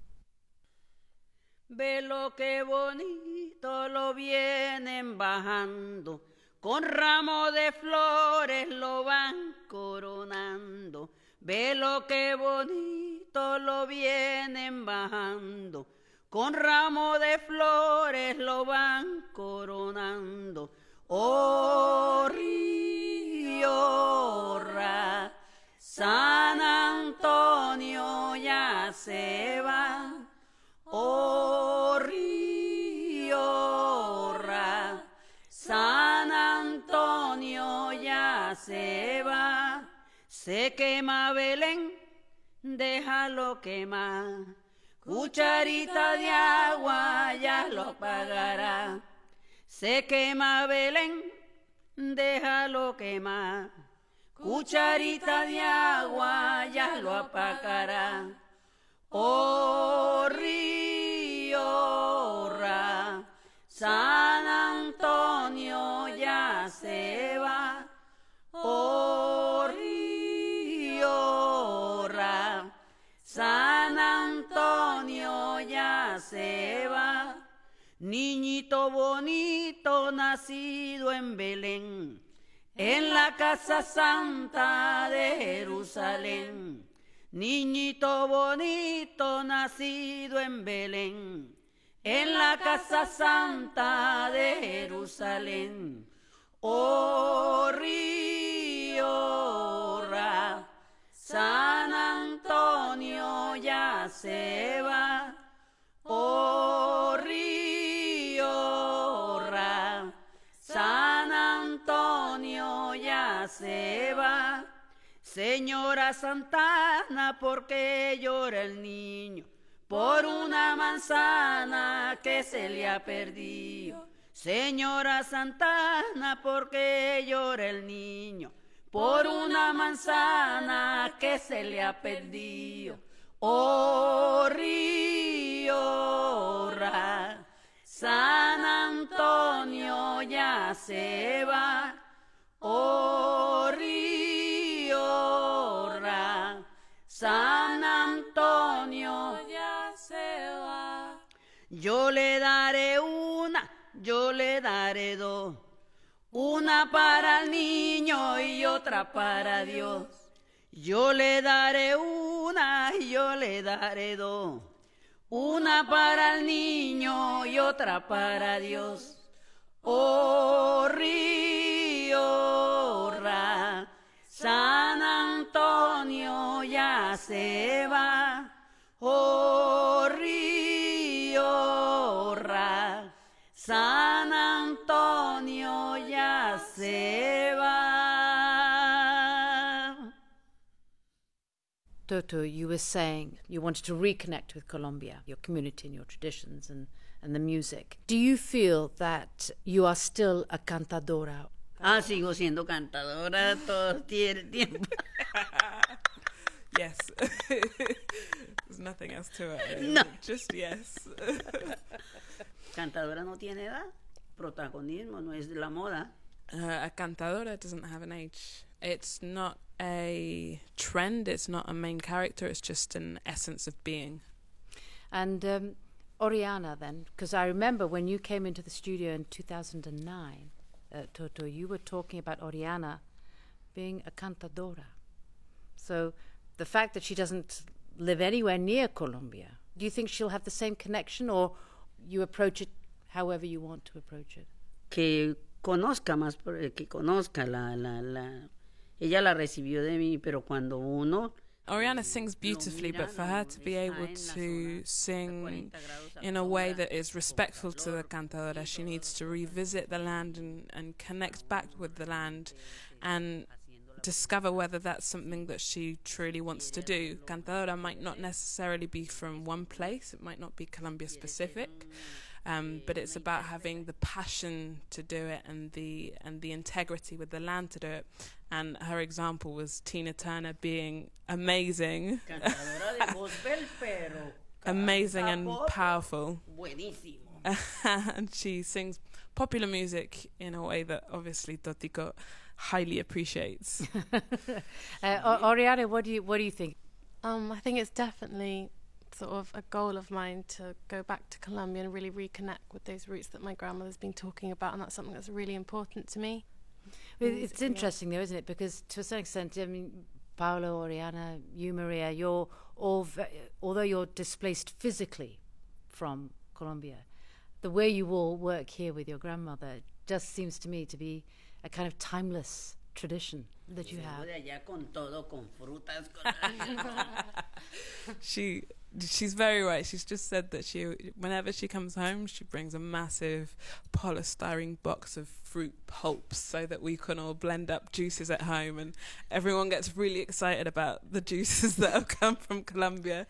Bello que bonito lo vienen bajando, con ramo de flores lo van coronando. Velo qué bonito lo vienen bajando, con ramo de flores lo van coronando. Oh río Ra, San Antonio ya se va. Oh río Ra, San Antonio ya se va. Se quema Belén, déjalo quemar. Cucharita de agua ya lo apagará. Se quema Belén, déjalo quemar. Cucharita de agua ya lo apagará. Oh río Ra, San Antonio ya se va. Oh río Ra, San Antonio ya se va. Niñito bonito nacido en Belén, en la casa santa de Jerusalén. Niñito bonito nacido en Belén, en la casa santa de Jerusalén. Oh río Ra, San Antonio ya se va. Oh río Ra, San Antonio ya se va. Señora Santana, ¿por qué llora el niño? Por una manzana que se le ha perdido. Señora Santana, ¿por qué llora el niño? Por una manzana que se le ha perdido. Oh río Ra, San Antonio ya se va. Oh río Ra, San Antonio ya se va. Yo le daré una, yo le daré dos, una para el niño y otra para Dios. Yo le daré una, yo le daré dos, una para el niño y otra para Dios. Oh río Ra, San Antonio ya se va. Oh río Ra, San Antonio ya se va. Toto, you were saying you wanted to reconnect with Colombia, your community and your traditions and, and the music. Do you feel that you are still a cantadora? Ah, sigo siendo cantadora todo el tiempo. Yes. There's nothing else to it. No. Just yes. Cantadora no tiene edad. Protagonismo no es de la moda. Uh, a cantadora doesn't have an age. It's not a trend. It's not a main character. It's just an essence of being. And um, Oriana, then, because I remember when you came into the studio in two thousand nine, uh, Toto, you were talking about Oriana being a cantadora. So the fact that she doesn't live anywhere near Colombia, do you think she'll have the same connection, or you approach it however you want to approach it? Que conozca más, que conozca la, la, la... Ella la recibió de mí, pero cuando uno Oriana sings beautifully, but for her to be able to sing in a way that is respectful to the cantadora, she needs to revisit the land and, and connect back with the land and discover whether that's something that she truly wants to do. Cantadora might not necessarily be from one place, it might not be Colombia specific, um, but it's about having the passion to do it and the and the integrity with the land to do it. And her example was Tina Turner being amazing, amazing and powerful. And she sings popular music in a way that obviously Totico highly appreciates. uh, Oriana, what do you what do you think? Um, I think it's definitely sort of a goal of mine to go back to Colombia and really reconnect with those roots that my grandmother's been talking about, and that's something that's really important to me. Well, it's interesting though, isn't it? Because to a certain extent, I mean, Paolo, Oriana, you, Maria, you're all, ve- although you're displaced physically from Colombia, the way you all work here with your grandmother just seems to me to be a kind of timeless tradition that you have. she she's very right. She's just said that she, whenever she comes home, she brings a massive polystyrene box of fruit pulps so that we can all blend up juices at home, and everyone gets really excited about the juices that have come from Colombia.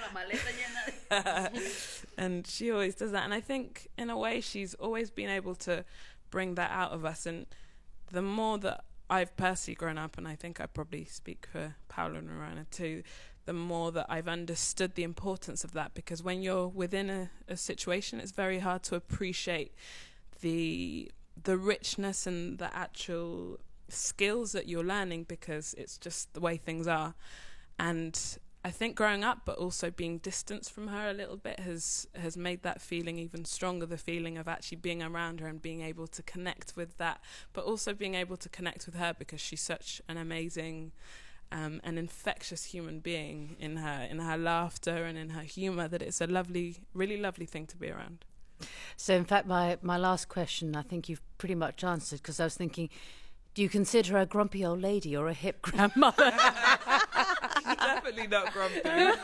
And she always does that, and I think in a way she's always been able to bring that out of us. And the more that I've personally grown up, and I think I probably speak for Paolo and Oriana too, the more that I've understood the importance of that, because when you're within a, a situation, it's very hard to appreciate the the richness and the actual skills that you're learning, because it's just the way things are. And I think growing up, but also being distanced from her a little bit, has has made that feeling even stronger, the feeling of actually being around her and being able to connect with that, but also being able to connect with her because she's such an amazing um, an infectious human being in her, in her laughter and in her humour, that it's a lovely, really lovely thing to be around. So in fact, my, my last question, I think you've pretty much answered, because I was thinking, do you consider her a grumpy old lady or a hip grandmother? She's definitely not grumpy.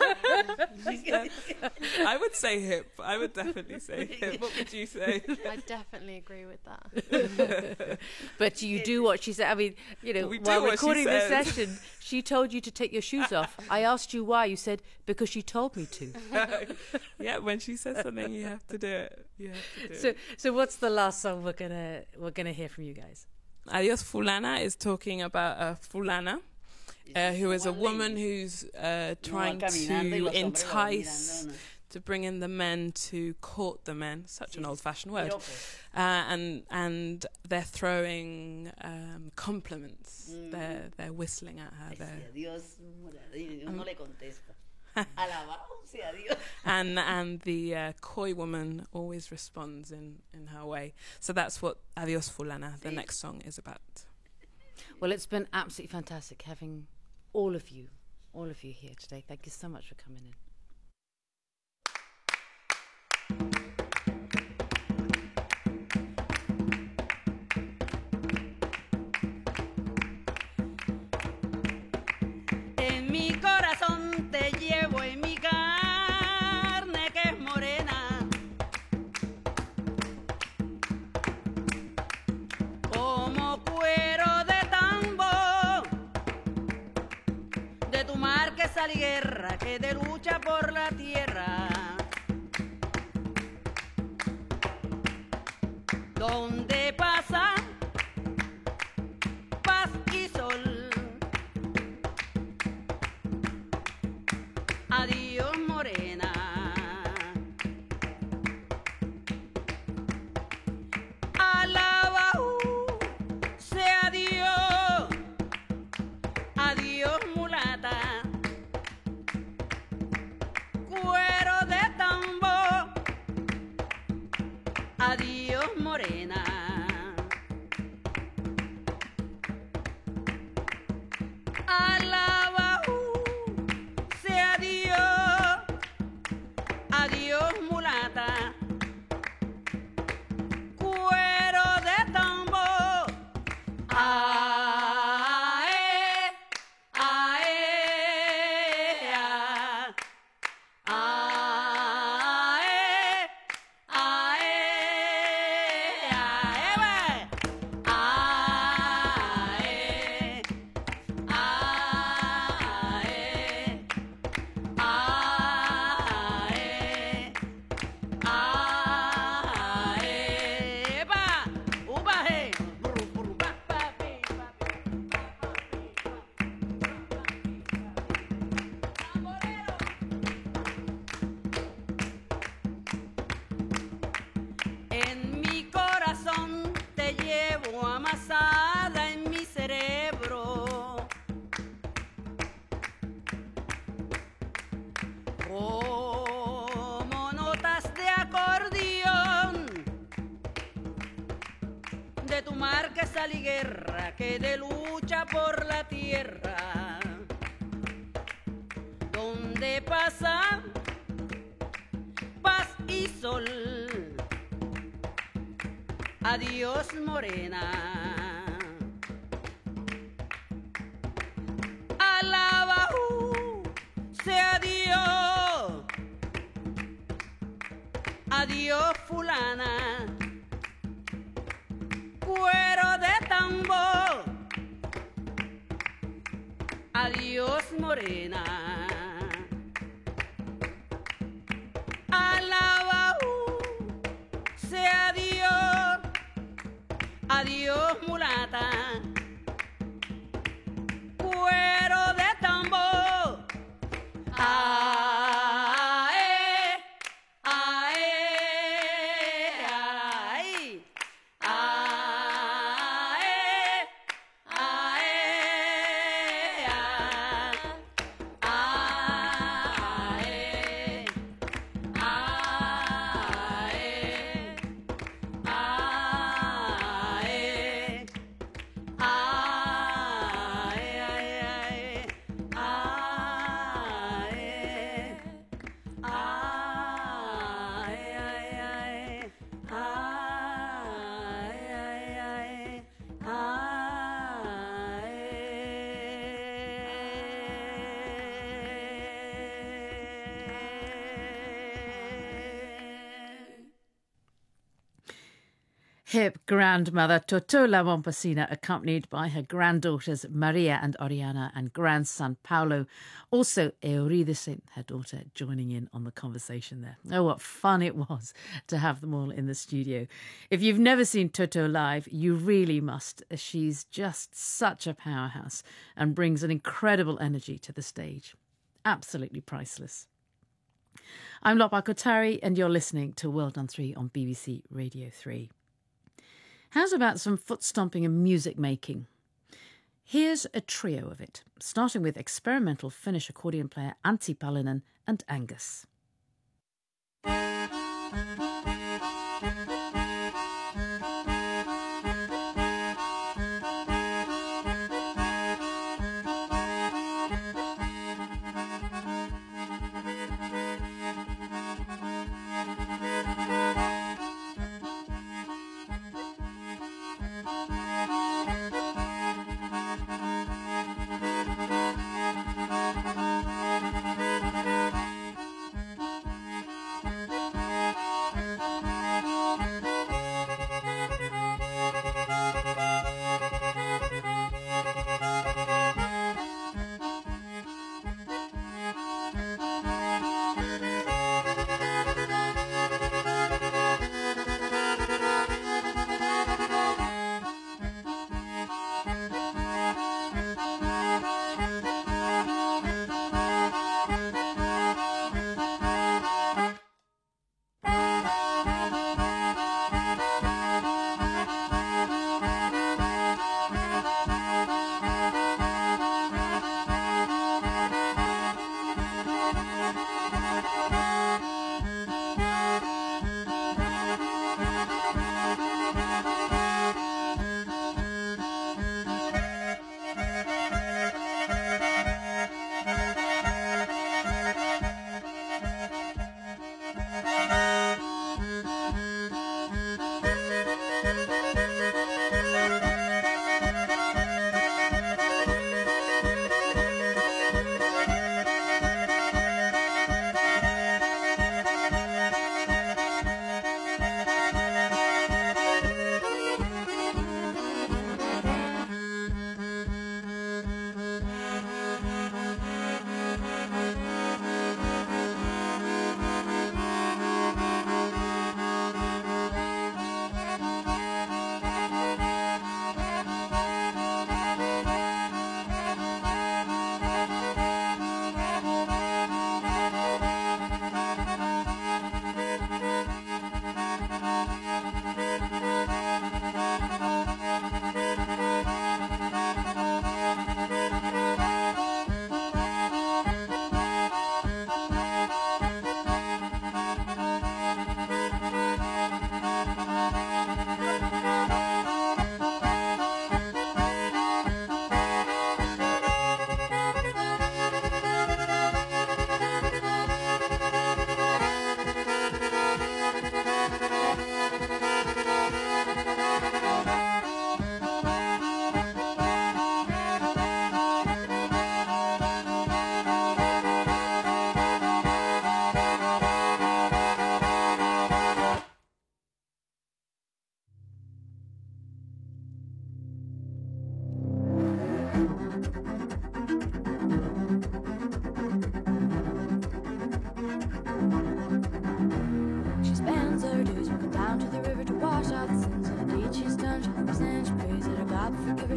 I would say hip. I would definitely say hip. What would you say? I definitely agree with that. But you do what she said. I mean, you know, We do while what she recording this says. session, she told you to take your shoes off. I asked you why. You said, because she told me to. Yeah, when she says something, you have to do it. You have to do So, it. so what's the last song we're gonna we're gonna hear from you guys? Adios Fulana is talking about a Fulana, uh, who is a woman who's uh, trying to entice, to bring in the men, to court the men. Such an old-fashioned word. Uh, and and they're throwing um, compliments. Mm. They're they're whistling at her. They're, no le contesta. Alabado sea Dios. and and the uh, coy woman always responds in, in her way. So that's what Adios Fulana, the next song, is about. Well, it's been absolutely fantastic having all of you, all of you here today. Thank you so much for coming in. En mi corazón te llevo, en mi carne que es morena, como cuero de tambo, de tu mar que sale guerra, que de lucha por la tierra, donde pasa paz y sol. Adiós morena, alabado sea Dios, adiós mulata, cuero de tambo, adiós morena. Alabado sea Dios. tal y guerra que de lucha por la tierra, donde pasa paz y sol. Adiós, morena. Alaba, uh, sea Dios. Adiós, fulana. Cuero de tambor. Adiós, morena. Alaba, uh, sea Dios. Adiós, mulata. Cuero de tambor. Ah, eh, ah, eh, ay. Ah, eh, ah, eh, ah. Ah, eh, ah, eh. Ah, eh. Ah, eh, ay, ay. Ah, eh. Ah, eh, ay, ay. Ah, eh, ay, ay. Ah, eh. Hip grandmother Totola Mompesina, accompanied by her granddaughters Maria and Oriana and grandson Paulo. Also, Euridice, her daughter, joining in on the conversation there. Oh, what fun it was to have them all in the studio. If you've never seen Toto live, you really must. She's just such a powerhouse and brings an incredible energy to the stage. Absolutely priceless. I'm Lopa Kotari and you're listening to World on three on B B C Radio three. How's about some foot stomping and music making? Here's a trio of it, starting with experimental Finnish accordion player Antti Pallinen and Angus.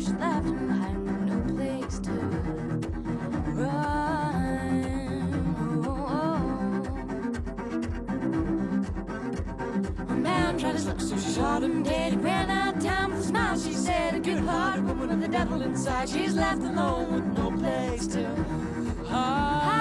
she's left him behind with no place to run. A man tried to slip, so she shot him dead. He ran out of time with a smile. She said, a good-hearted woman with the devil inside. She's left alone with no place to hide.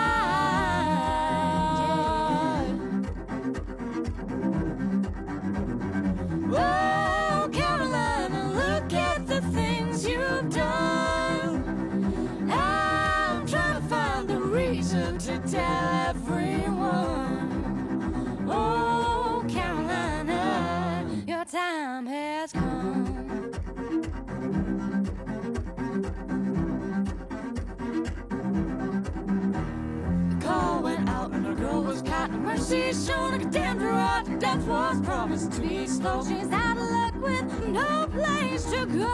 Oh, Carolina, look at the things you've done. I'm trying to find the reason to tell everyone. Oh, Carolina, your time has come. The call went out and our girl was caught. And mercy shown, like a condemned her out. Death was promised to be slow. She's out of luck with no place to go.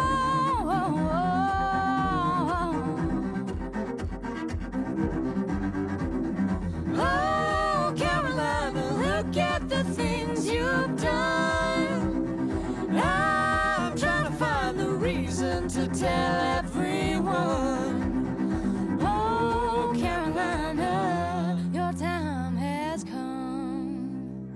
Oh, Carolina, look at the things you've done. I'm trying to find the reason to tell everyone. Oh, Carolina, your time has come.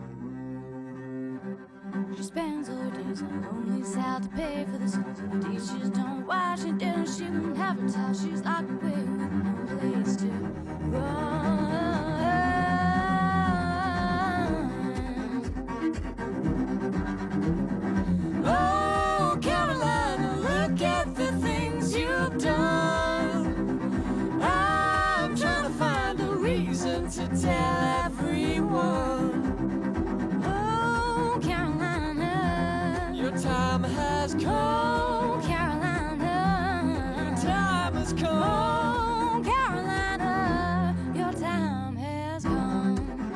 She spends her days on a lonely south to pay for the sins of the teachers don't wash it down. She won't have her towel. She's locked away with no place to run. Oh, Carolina, look at the things you've done. I'm trying to find a reason to tell everyone. Oh, Carolina, your time has come. Oh, Carolina, your time has come. Oh, Carolina, your time has come.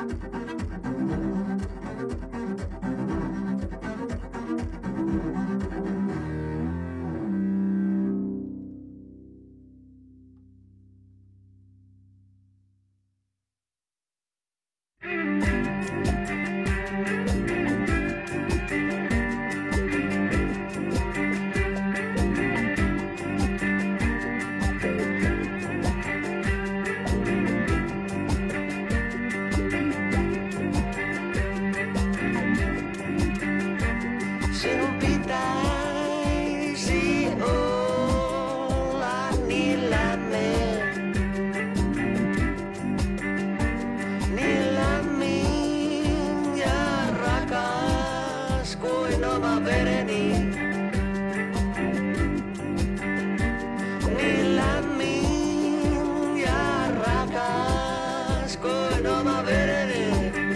Sinun pitäisi olla niin lämmin, niin lämmin ja rakas kuin oma vereni. Niin lämmin ja rakas kuin oma vereni.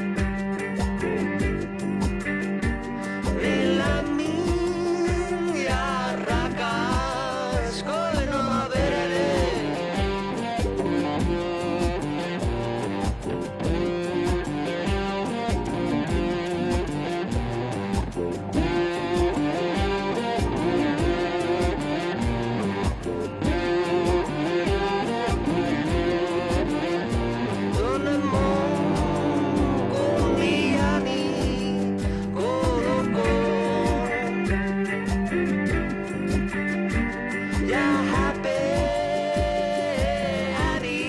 Niin lämmin ja rakas kuin oma vereni. Tunne mun kunniani kulkuun ja häpeäni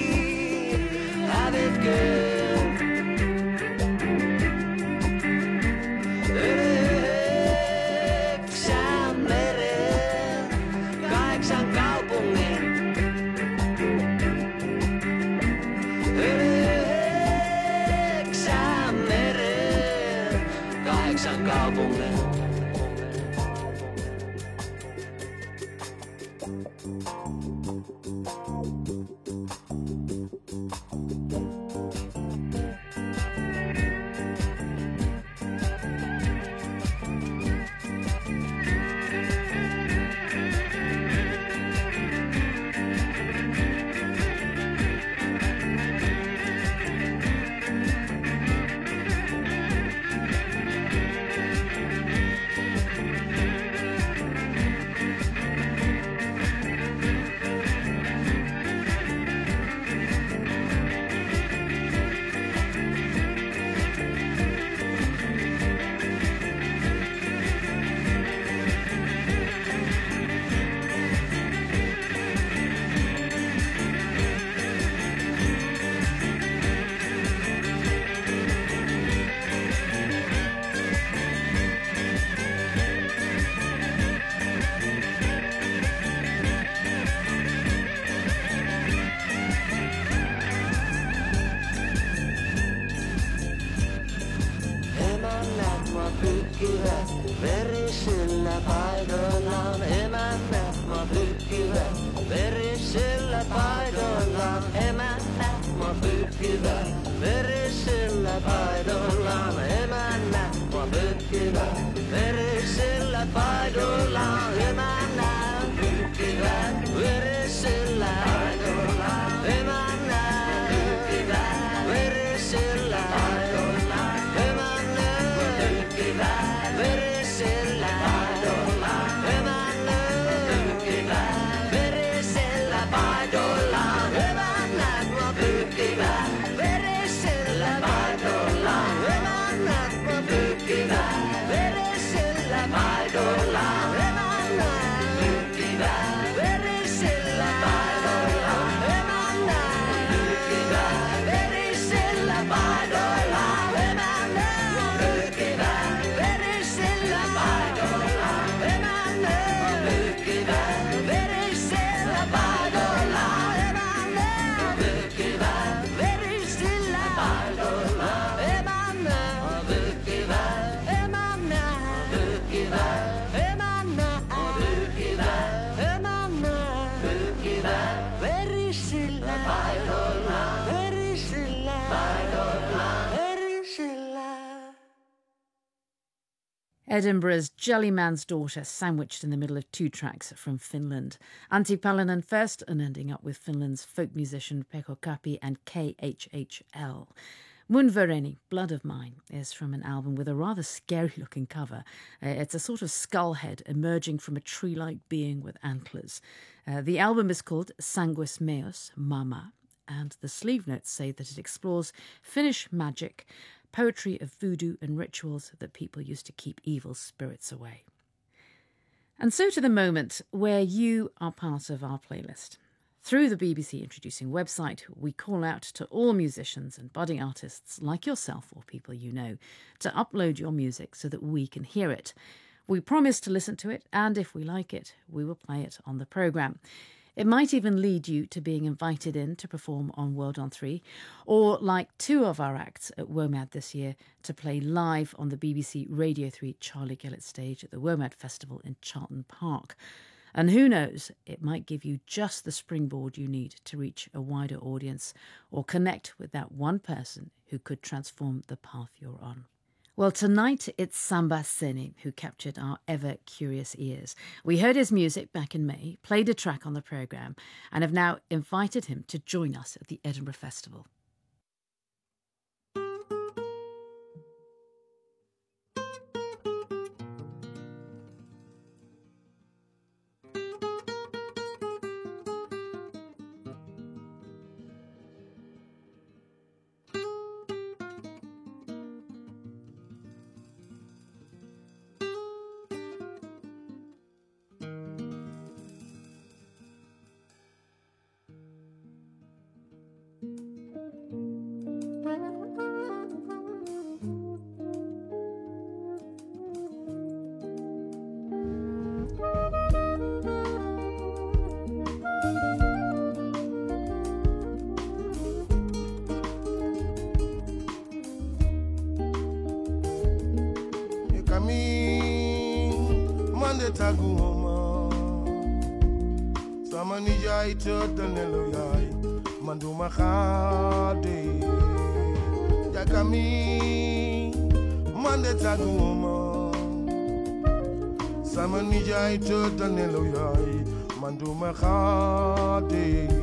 hävitköön. Yhdeksän meren, kahdeksan kaupungin. Yhdeksän meren, kahdeksan kaupungin. pyrkiä, verisillä paidoillaan emännät mua pyrkivä, verisillä paidoillaan emännät mua pyrkivä, verisillä paidoillaan emännät mua pyrkivä, verisillä paidoillaan emännät pyrkivä, verisillä paidoillaan emännät pyrkivä, verisillä paidoillaan emännät pyrkivä, verisillä paidoillaan emännät pyrkivä, verisillä paidoillaan emännät mua pyrkivä, verisillä paidoillaan emännät mua pyrkivä, verisillä paidoillaan emännät pyrkivä, verisillä paidoillaan emännät pyrkivä, verisillä paidoillaan emännät pyrkivä, verisillä paidoillaan emännät pyrkivä, verisillä paidoillaan emännät pyrkivä, verisillä paidoillaan emännät pyrkivä, emännät pyrkivä, emännät pyrkivä, emännät pyrkivä, verisillä paidoillaan, verisillä paidoillaan, verisillä. Edinburgh's Jelly Man's Daughter, sandwiched in the middle of two tracks from Finland. Antti Palonen first, and ending up with Finland's folk musician Pekko Kapi and K H H L. Mun Vereni, Blood of Mine, is from an album with a rather scary-looking cover. Uh, it's a sort of skull head emerging from a tree-like being with antlers. Uh, the album is called Sanguis Meos, Mama, and the sleeve notes say that it explores Finnish magic, poetry of voodoo and rituals that people used to keep evil spirits away. And so to the moment where you are part of our playlist. Through the B B C Introducing website, we call out to all musicians and budding artists like yourself or people you know to upload your music so that we can hear it. We promise to listen to it, and if we like it, we will play it on the programme. It might even lead you to being invited in to perform on World on three, or like two of our acts at WOMAD this year, to play live on the B B C Radio three Charlie Gillett stage at the WOMAD Festival in Charlton Park. And who knows, it might give you just the springboard you need to reach a wider audience or connect with that one person who could transform the path you're on. Well, tonight it's Samba Seni who captured our ever-curious ears. We heard his music back in May, played a track on the programme, and have now invited him to join us at the Edinburgh Festival. Taguma Samani jai chodanelo yai Manduma khade Yakami Mande taguma Samani jai chodanelo yai Manduma khade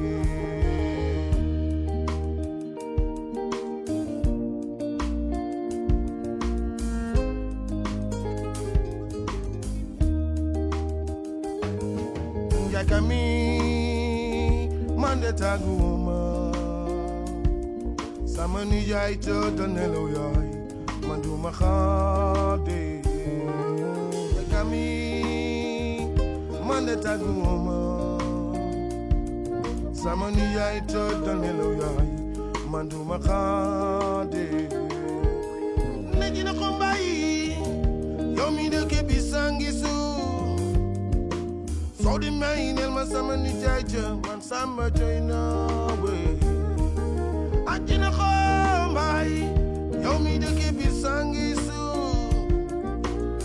Kami mande taguma Samani jai chodanelo yai Manduma khade Kami mande taguma Samani jai chodanelo yai Manduma khade Nejina kombai Yomi de kebisangisu So the man el masamani jaja man samba joina we Ajina khombai yomi de kebi sangisu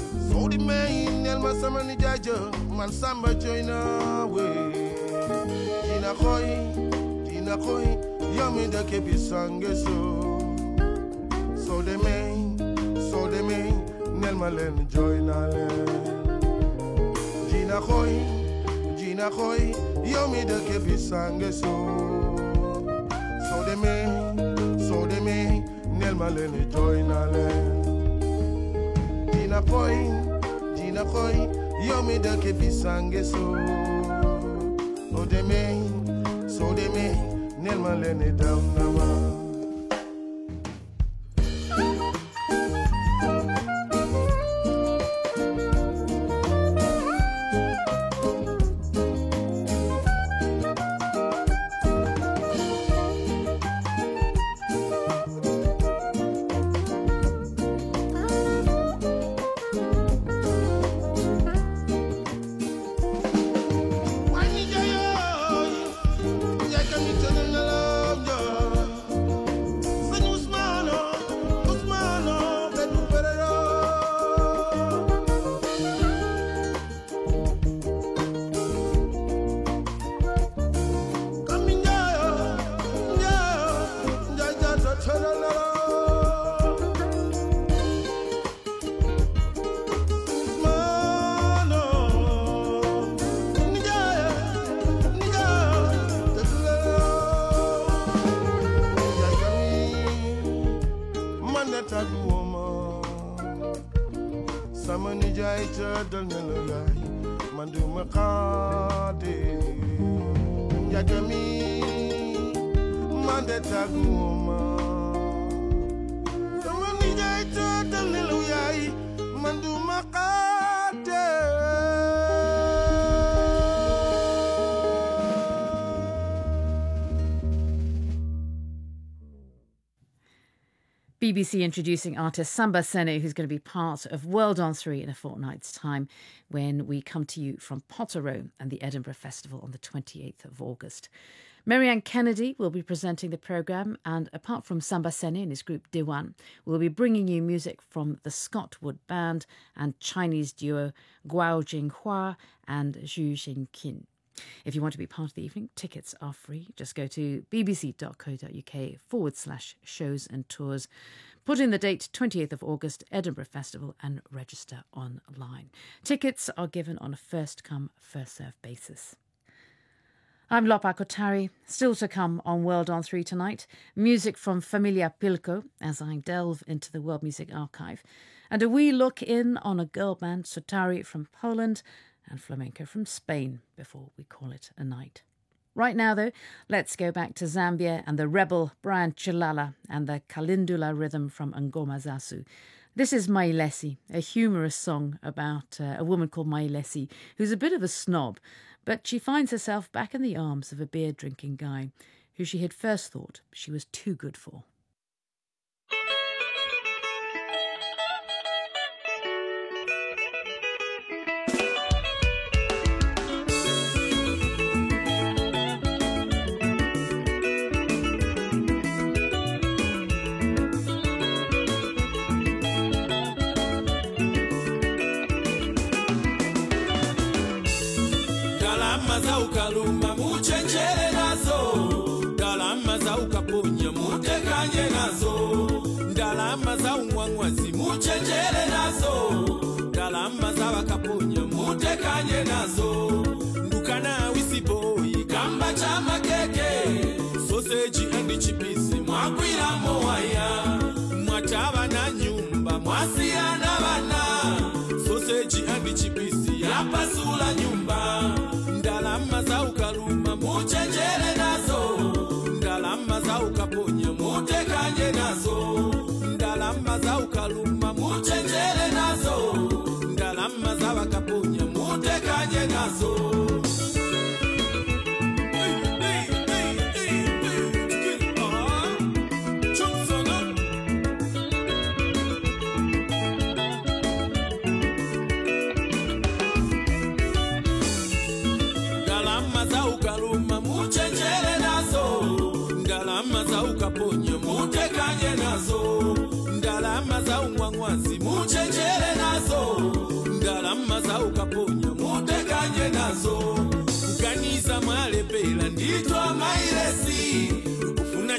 Nelma samani jajo, man samba joina way. Dina koi, dina koi, yomi da kebi sange so. So de me, so de me, Nelma len joina len. Dina koi, dina koi, yomi da kebi sange so. So de me, so de me, Nelma len joina len. Dina koi, Dina koi, yomi da kebi sange so. So de me, so de me, Nelma len down nama. B B C introducing artist Samba Sene, who's going to be part of World on three in a fortnight's time when we come to you from Potterrow and the Edinburgh Festival on the twenty-eighth of August. Marianne Kennedy will be presenting the programme, and apart from Samba Sene and his group Diwan, we'll be bringing you music from the Scotwood Band and Chinese duo Guo Jinghua and Zhu Xingqin. If you want to be part of the evening, tickets are free. Just go to bbc.co.uk forward slash shows and tours. Put in the date twenty-eighth of August, Edinburgh Festival, and register online. Tickets are given on a first-come, first-served basis. I'm Lopa Kotari. Still to come on World on three tonight, music from Familia Pilko as I delve into the World Music Archive, and a wee look in on a girl band, Sotari from Poland, and flamenco from Spain before we call it a night. Right now, though, let's go back to Zambia and the rebel Brian Chilala and the Kalindula rhythm from Ngoma Zasu. This is Mailesi, a humorous song about uh, a woman called Mailesi, who's a bit of a snob, but she finds herself back in the arms of a beer-drinking guy who she had first thought she was too good for. Ukaluma muchenjere nazo, dalama za ukaponya mutekanye nazo, dalama za umwangwazi muchenjere nazo, dalama za wakaponya mutekanye nazo, ndukana wisiboi kamba chama keke, sausage and chipisi mwakwira moaya, mwataba na nyumba mwasia na bana, sausage and chipisi yapasula nyumba. Ndalama za ukaluma muchenjere nazo, ndalama za ukaponya mutekanye nazo, ndalama za ukaluma muchenjere nazo, ndalama za wakaponya mutekanye nazo. Ukaponya mutekanye nazo, ndalama za umwangwazi muchenjere nazo, ndalama za uka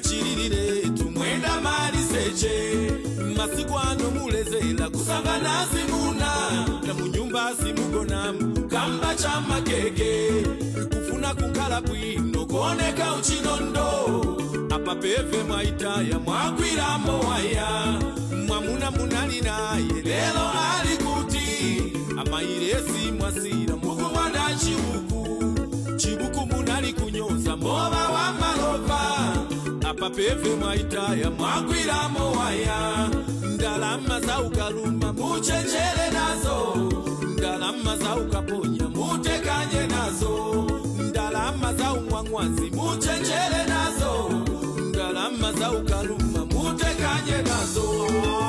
chirire tumwenda mali seche masiku ano mulezela kusanga nazi muna na munyumba simugona kamba cha makeke kufuna kungala bwino kuoneka uchinondo apa peve maitaya mwakwira moaya mwamuna munali naye lelo ali kuti amairesi mwasira mukumwana chibuku chibuku munali kunyoza mova wa malova apa peve maitaya mwakwira moaya ndalama za ukaluma muchenjere nazo ndalama za ukaponya mutekanye nazo ndalama za umwangwazi muchenjere nazo ndalama za ukaluma mutekanye nazo.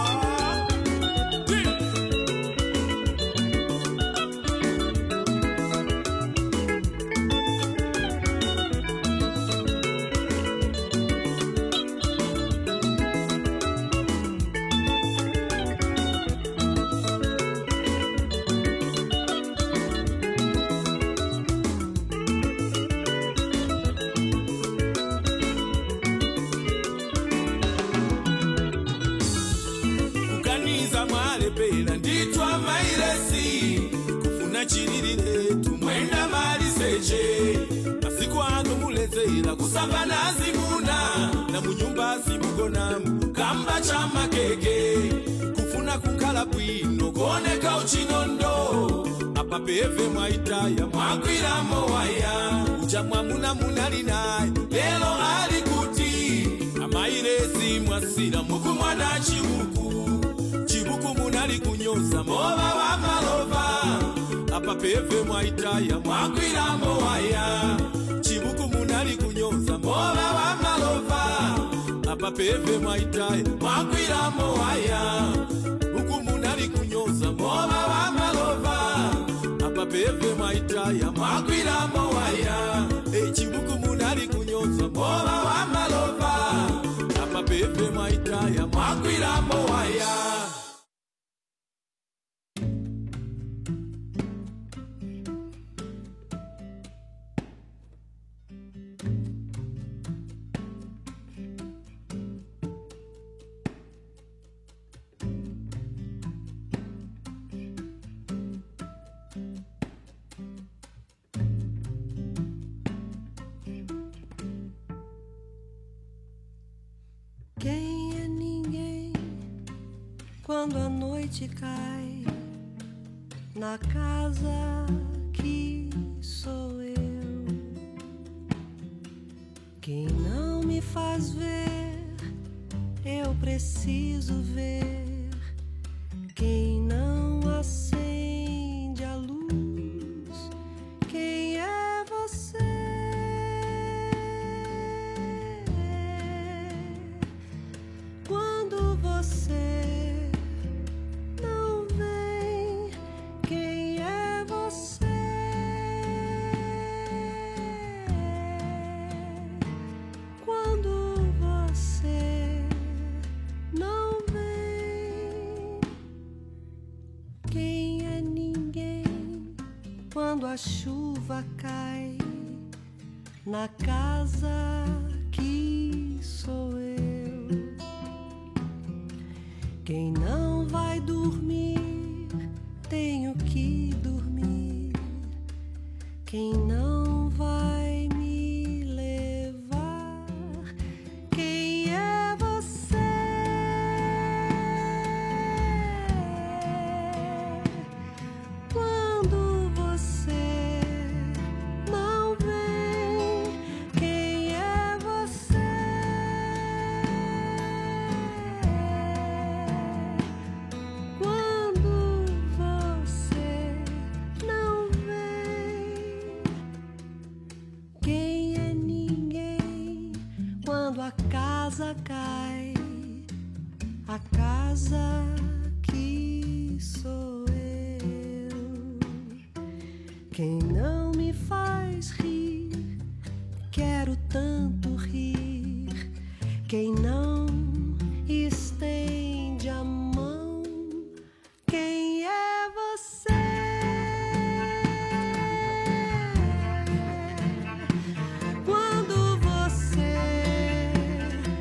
Nditwa mairesi kufuna chiririre tumwenda mali seche masiku ano mulezela kusamba nazi muna na munyumba simugona kamba cha makeke kufuna kunkala bwino kuoneka uchinondo apa peve mwaitaya mwakwira moaya uja mwamuna munali naye lelo ali kuti amairesi mwasira mukumwana chibuku chibuku munali kunyoza mova wa malova apa peve mwaitaya mwakwira moaya chibuku munali kunyoza mova wa malova apa peve mwaitaya mwakwira moaya uku munali kunyoza mova wa malova apa peve mwaitaya mwakwira moaya e chibuku munali kunyoza mova wa malova apa peve mwaitaya mwakwira moaya. Quem é ninguém quando a noite cai na casa que sou eu? Quem não me faz ver, eu preciso ver. Quem não acende a luz, quem é você? Quando você não vem, quem é você? Quando você não vem, quem é ninguém? Quando a chuva cai na casa que sou eu. Quem não vai dormir, tenho que dormir. Quem não vai me levar, quem é você? Quando você não vem, quem é você? Quando você não vem, quem é ninguém? Quando a casa cai, a casa que sou eu. Quem não me faz rir, quero tanto rir. Quem não estende a mão, quem é você? Quando você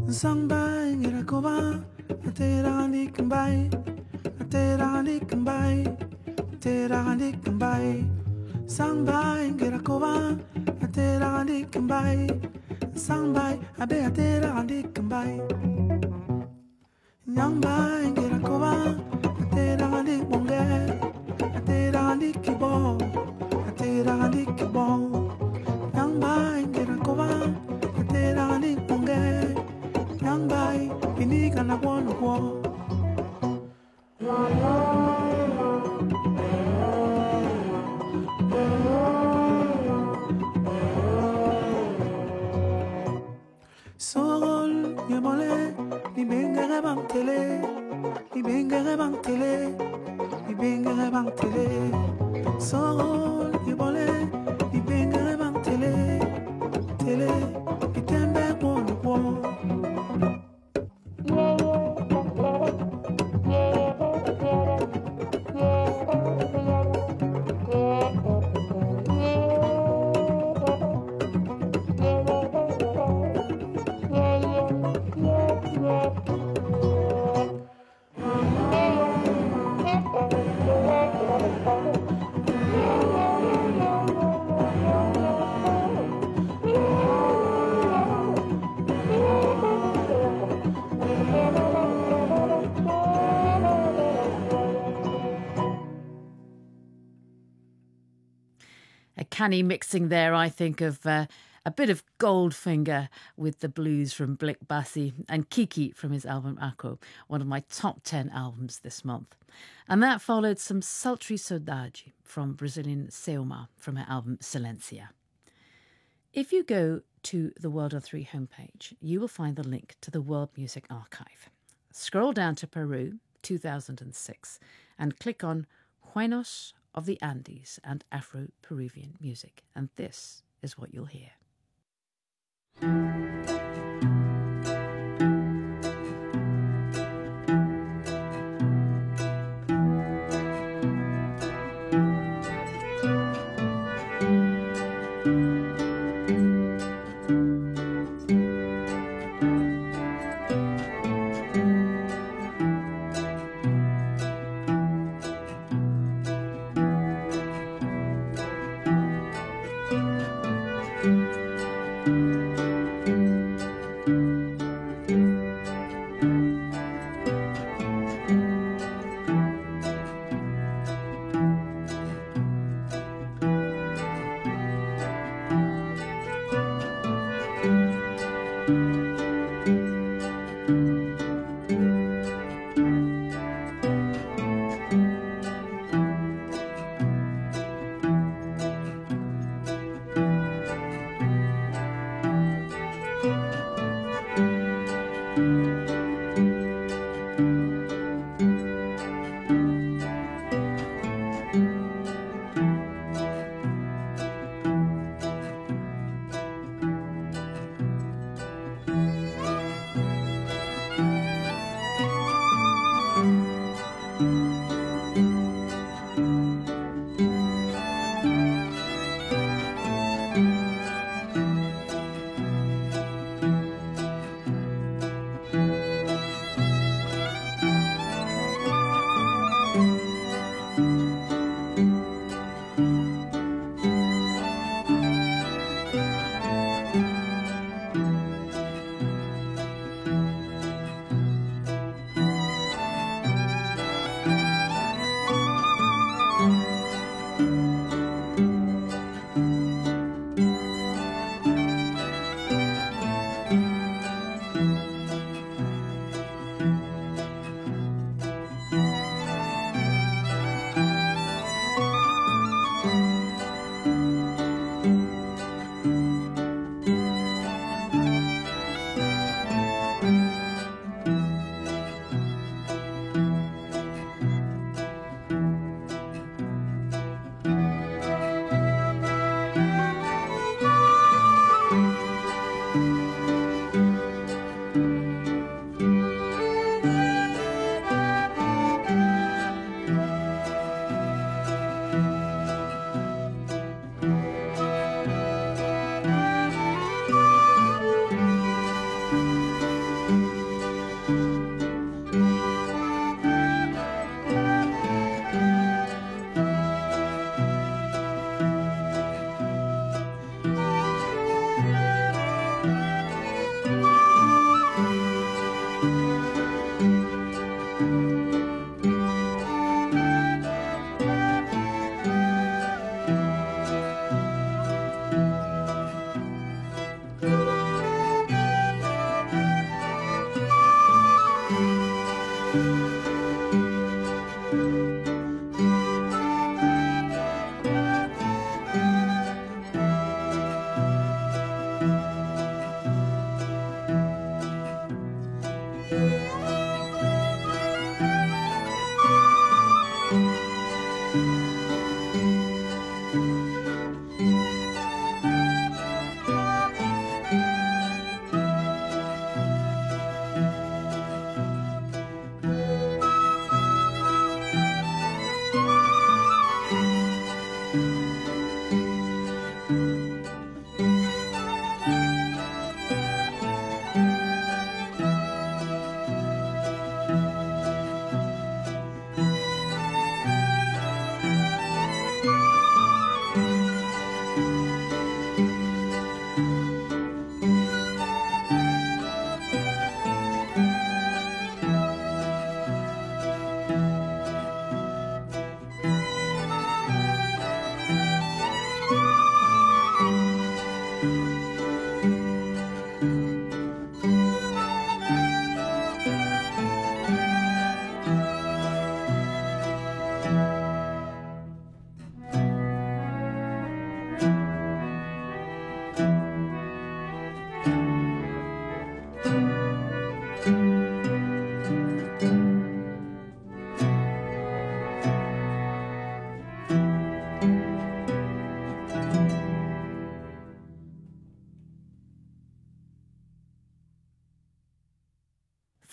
Sangbai ngira koba atera nikambai atera nikambai atera nikambai Sangbai ngira koba atera nikambai Sangbai abe atera nikambai Nyangbai ngira koba atera nikbonge atera nikibo atera nikibo Nyangbai ngira koba atera nikbonge Nyangbai, iniga na wono wo. Sol, yemole, ni benga bang tele, ni benga bang tele, ni benga bang tele. Sol, yemole, ni benga bang tele, tele, itembe wono wo. Canny mixing there, I think, of uh, a bit of Goldfinger with the blues from Blick Bassi and Kiki from his album Akko, one of my top ten albums this month. And that followed some sultry saudade from Brazilian Seoma from her album Silencia. If you go to the World on Three homepage, you will find the link to the World Music Archive. Scroll down to Peru, two thousand six, and click on Huaynos of the Andes and Afro-Peruvian music. And this is what you'll hear. Thank you.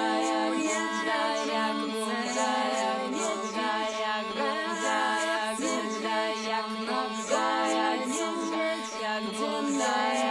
jak Bóg daje, jak Bóg daje, jak Bóg daje.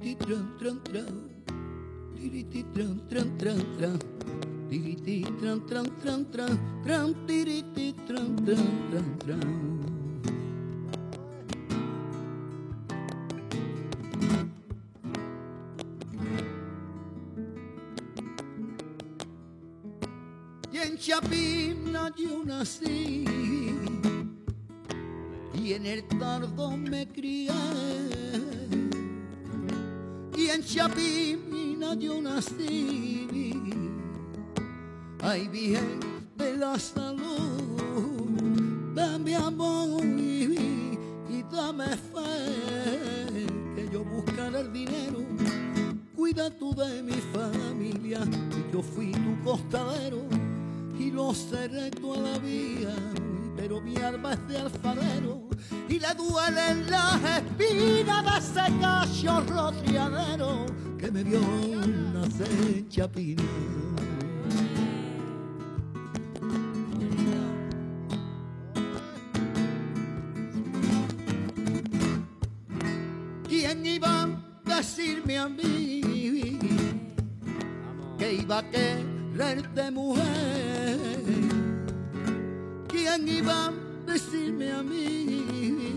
tiriti tran tran tran, tiriti tran tran tran tran, tiriti tran tran tran tran, tran tiriti tran tran tran tran. Y en Chapina yo nací y en el Tardo me crié, y en Chapina yo nací. Ay, Virgen de la salud, dame amor y, y dame fe, que yo buscaré el dinero. Cuida tú de mi familia, y yo fui tu costadero y lo seré toda la vida, pero mi alma es de alfarero y le duelen las espinas de ese cachorro triadero que me vio nacer en Chapina. ¿Quién iba a decirme a mí que iba a quererte, mujer? ¿Quién iba a decirme a mí?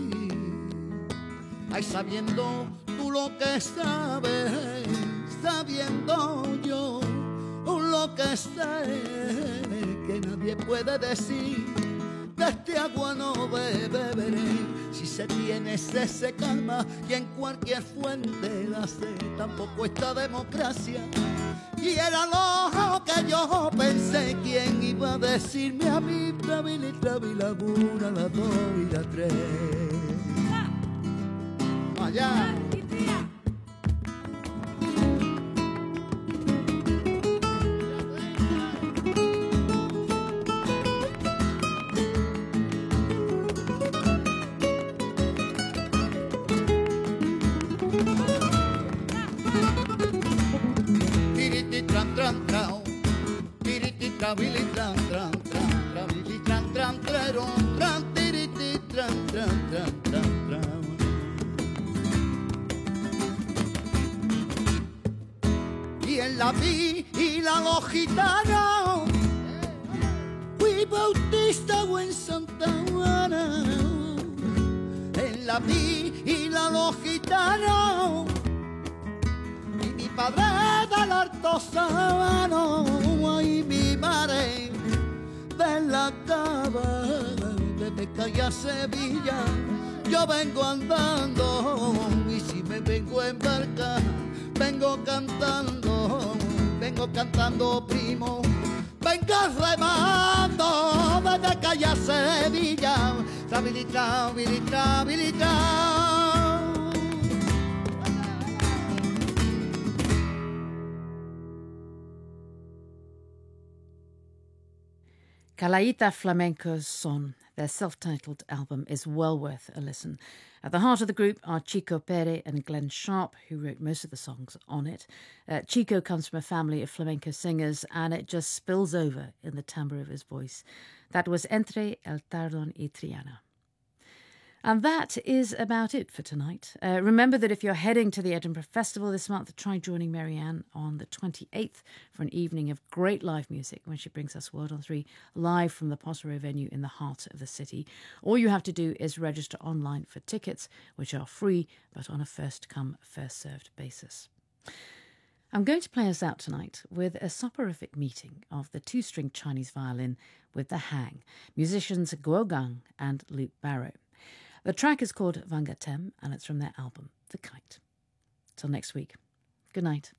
Ay, sabiendo tú lo que sabes, sabiendo yo lo que sé, que nadie puede decir de este agua no beberé. Si se tiene sed se calma y en cualquier fuente la sed. Tampoco esta democracia. Y era lo que yo pensé. ¿Quién iba a decirme a mí? Trabili, trabila, una, la dos y la tres. Allá. Trabili, tran, tran, tran, trabili, tran, tran, tran, tran, tiriti, tran, tran, tran, tran, tran. Y en la vila los gitanos, fui bautista o en Santa Juana. En la vila los gitanos, y mi padre del Alto Sabano, y mi madre de la Cava, desde calle a Sevilla yo vengo andando, y si me vengo en barca vengo cantando, vengo cantando primo, vengo remando desde calle a Sevilla, trabilita, trabilita, trabilita. Calaita Flamenco's Son, their self-titled album, is well worth a listen. At the heart of the group are Chico Pere and Glenn Sharp, who wrote most of the songs on it. Uh, Chico comes from a family of flamenco singers, and it just spills over in the timbre of his voice. That was Entre el Tardón y Triana. And that is about it for tonight. Uh, remember that if you're heading to the Edinburgh Festival this month, try joining Marianne on the twenty-eighth for an evening of great live music when she brings us World on Three live from the Potero venue in the heart of the city. All you have to do is register online for tickets, which are free but on a first-come, first-served basis. I'm going to play us out tonight with a soporific meeting of the two-string Chinese violin with the Hang, musicians Guo Gang and Luke Barrow. The track is called Vangatem, and it's from their album, The Kite. Till next week, good night.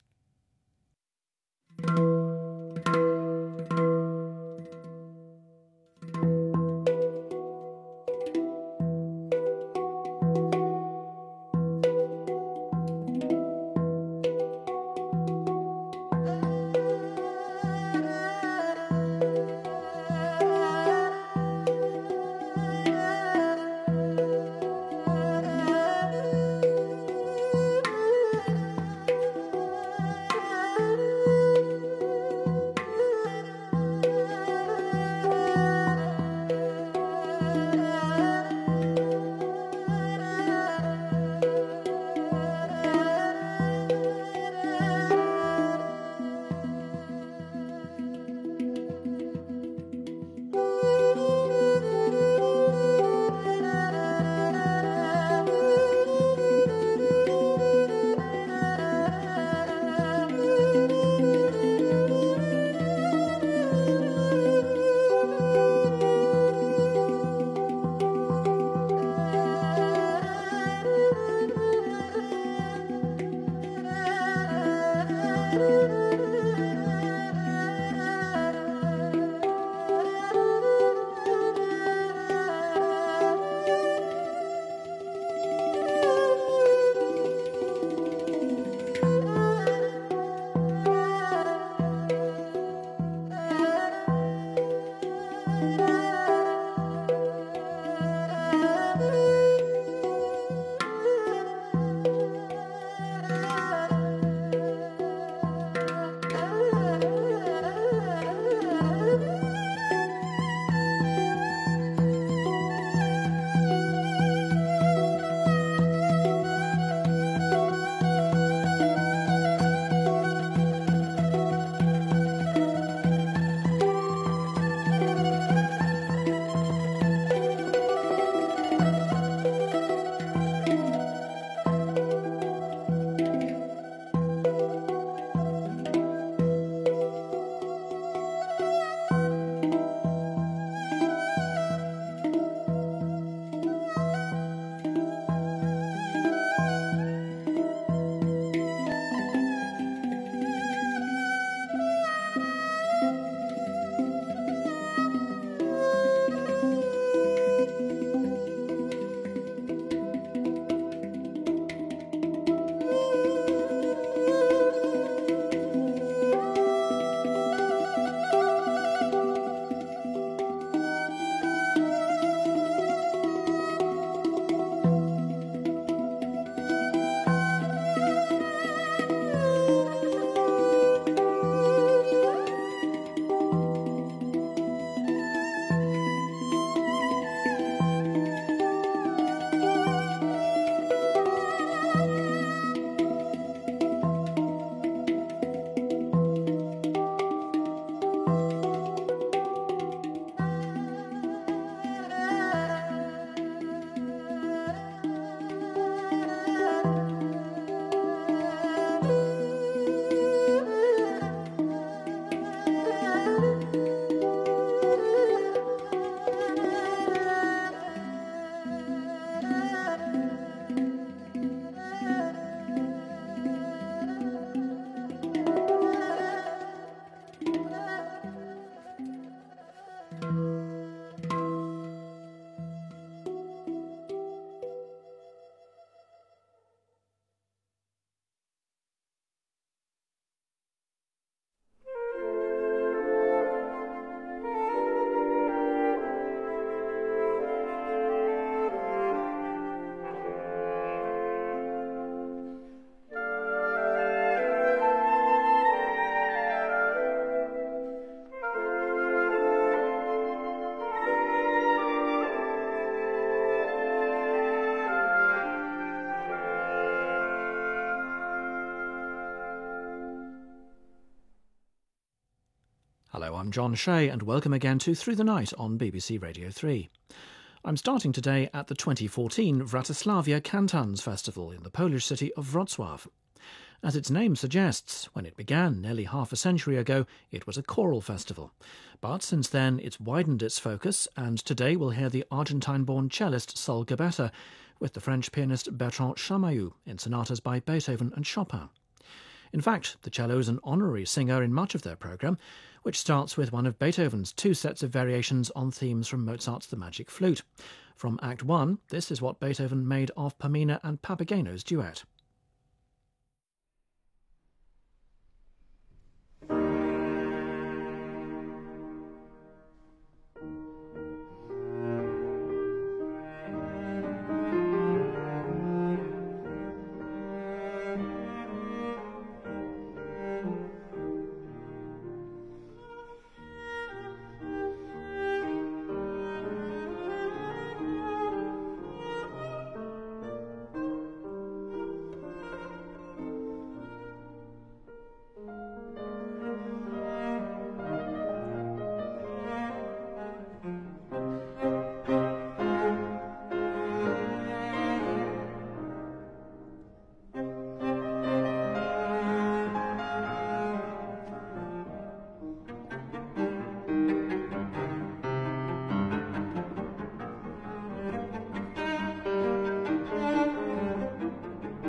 Hello, I'm John Shea, and welcome again to Through the Night on B B C Radio three. I'm starting today at the twenty fourteen Wratysławia Cantans Festival in the Polish city of Wrocław. As its name suggests, when it began nearly half a century ago, it was a choral festival. But since then, it's widened its focus, and today we'll hear the Argentine-born cellist Sol Gabetta with the French pianist Bertrand Chamayou in sonatas by Beethoven and Chopin. In fact, the cello's an honorary singer in much of their programme, which starts with one of Beethoven's two sets of variations on themes from Mozart's The Magic Flute. From Act one, this is what Beethoven made of Pamina and Papageno's duet.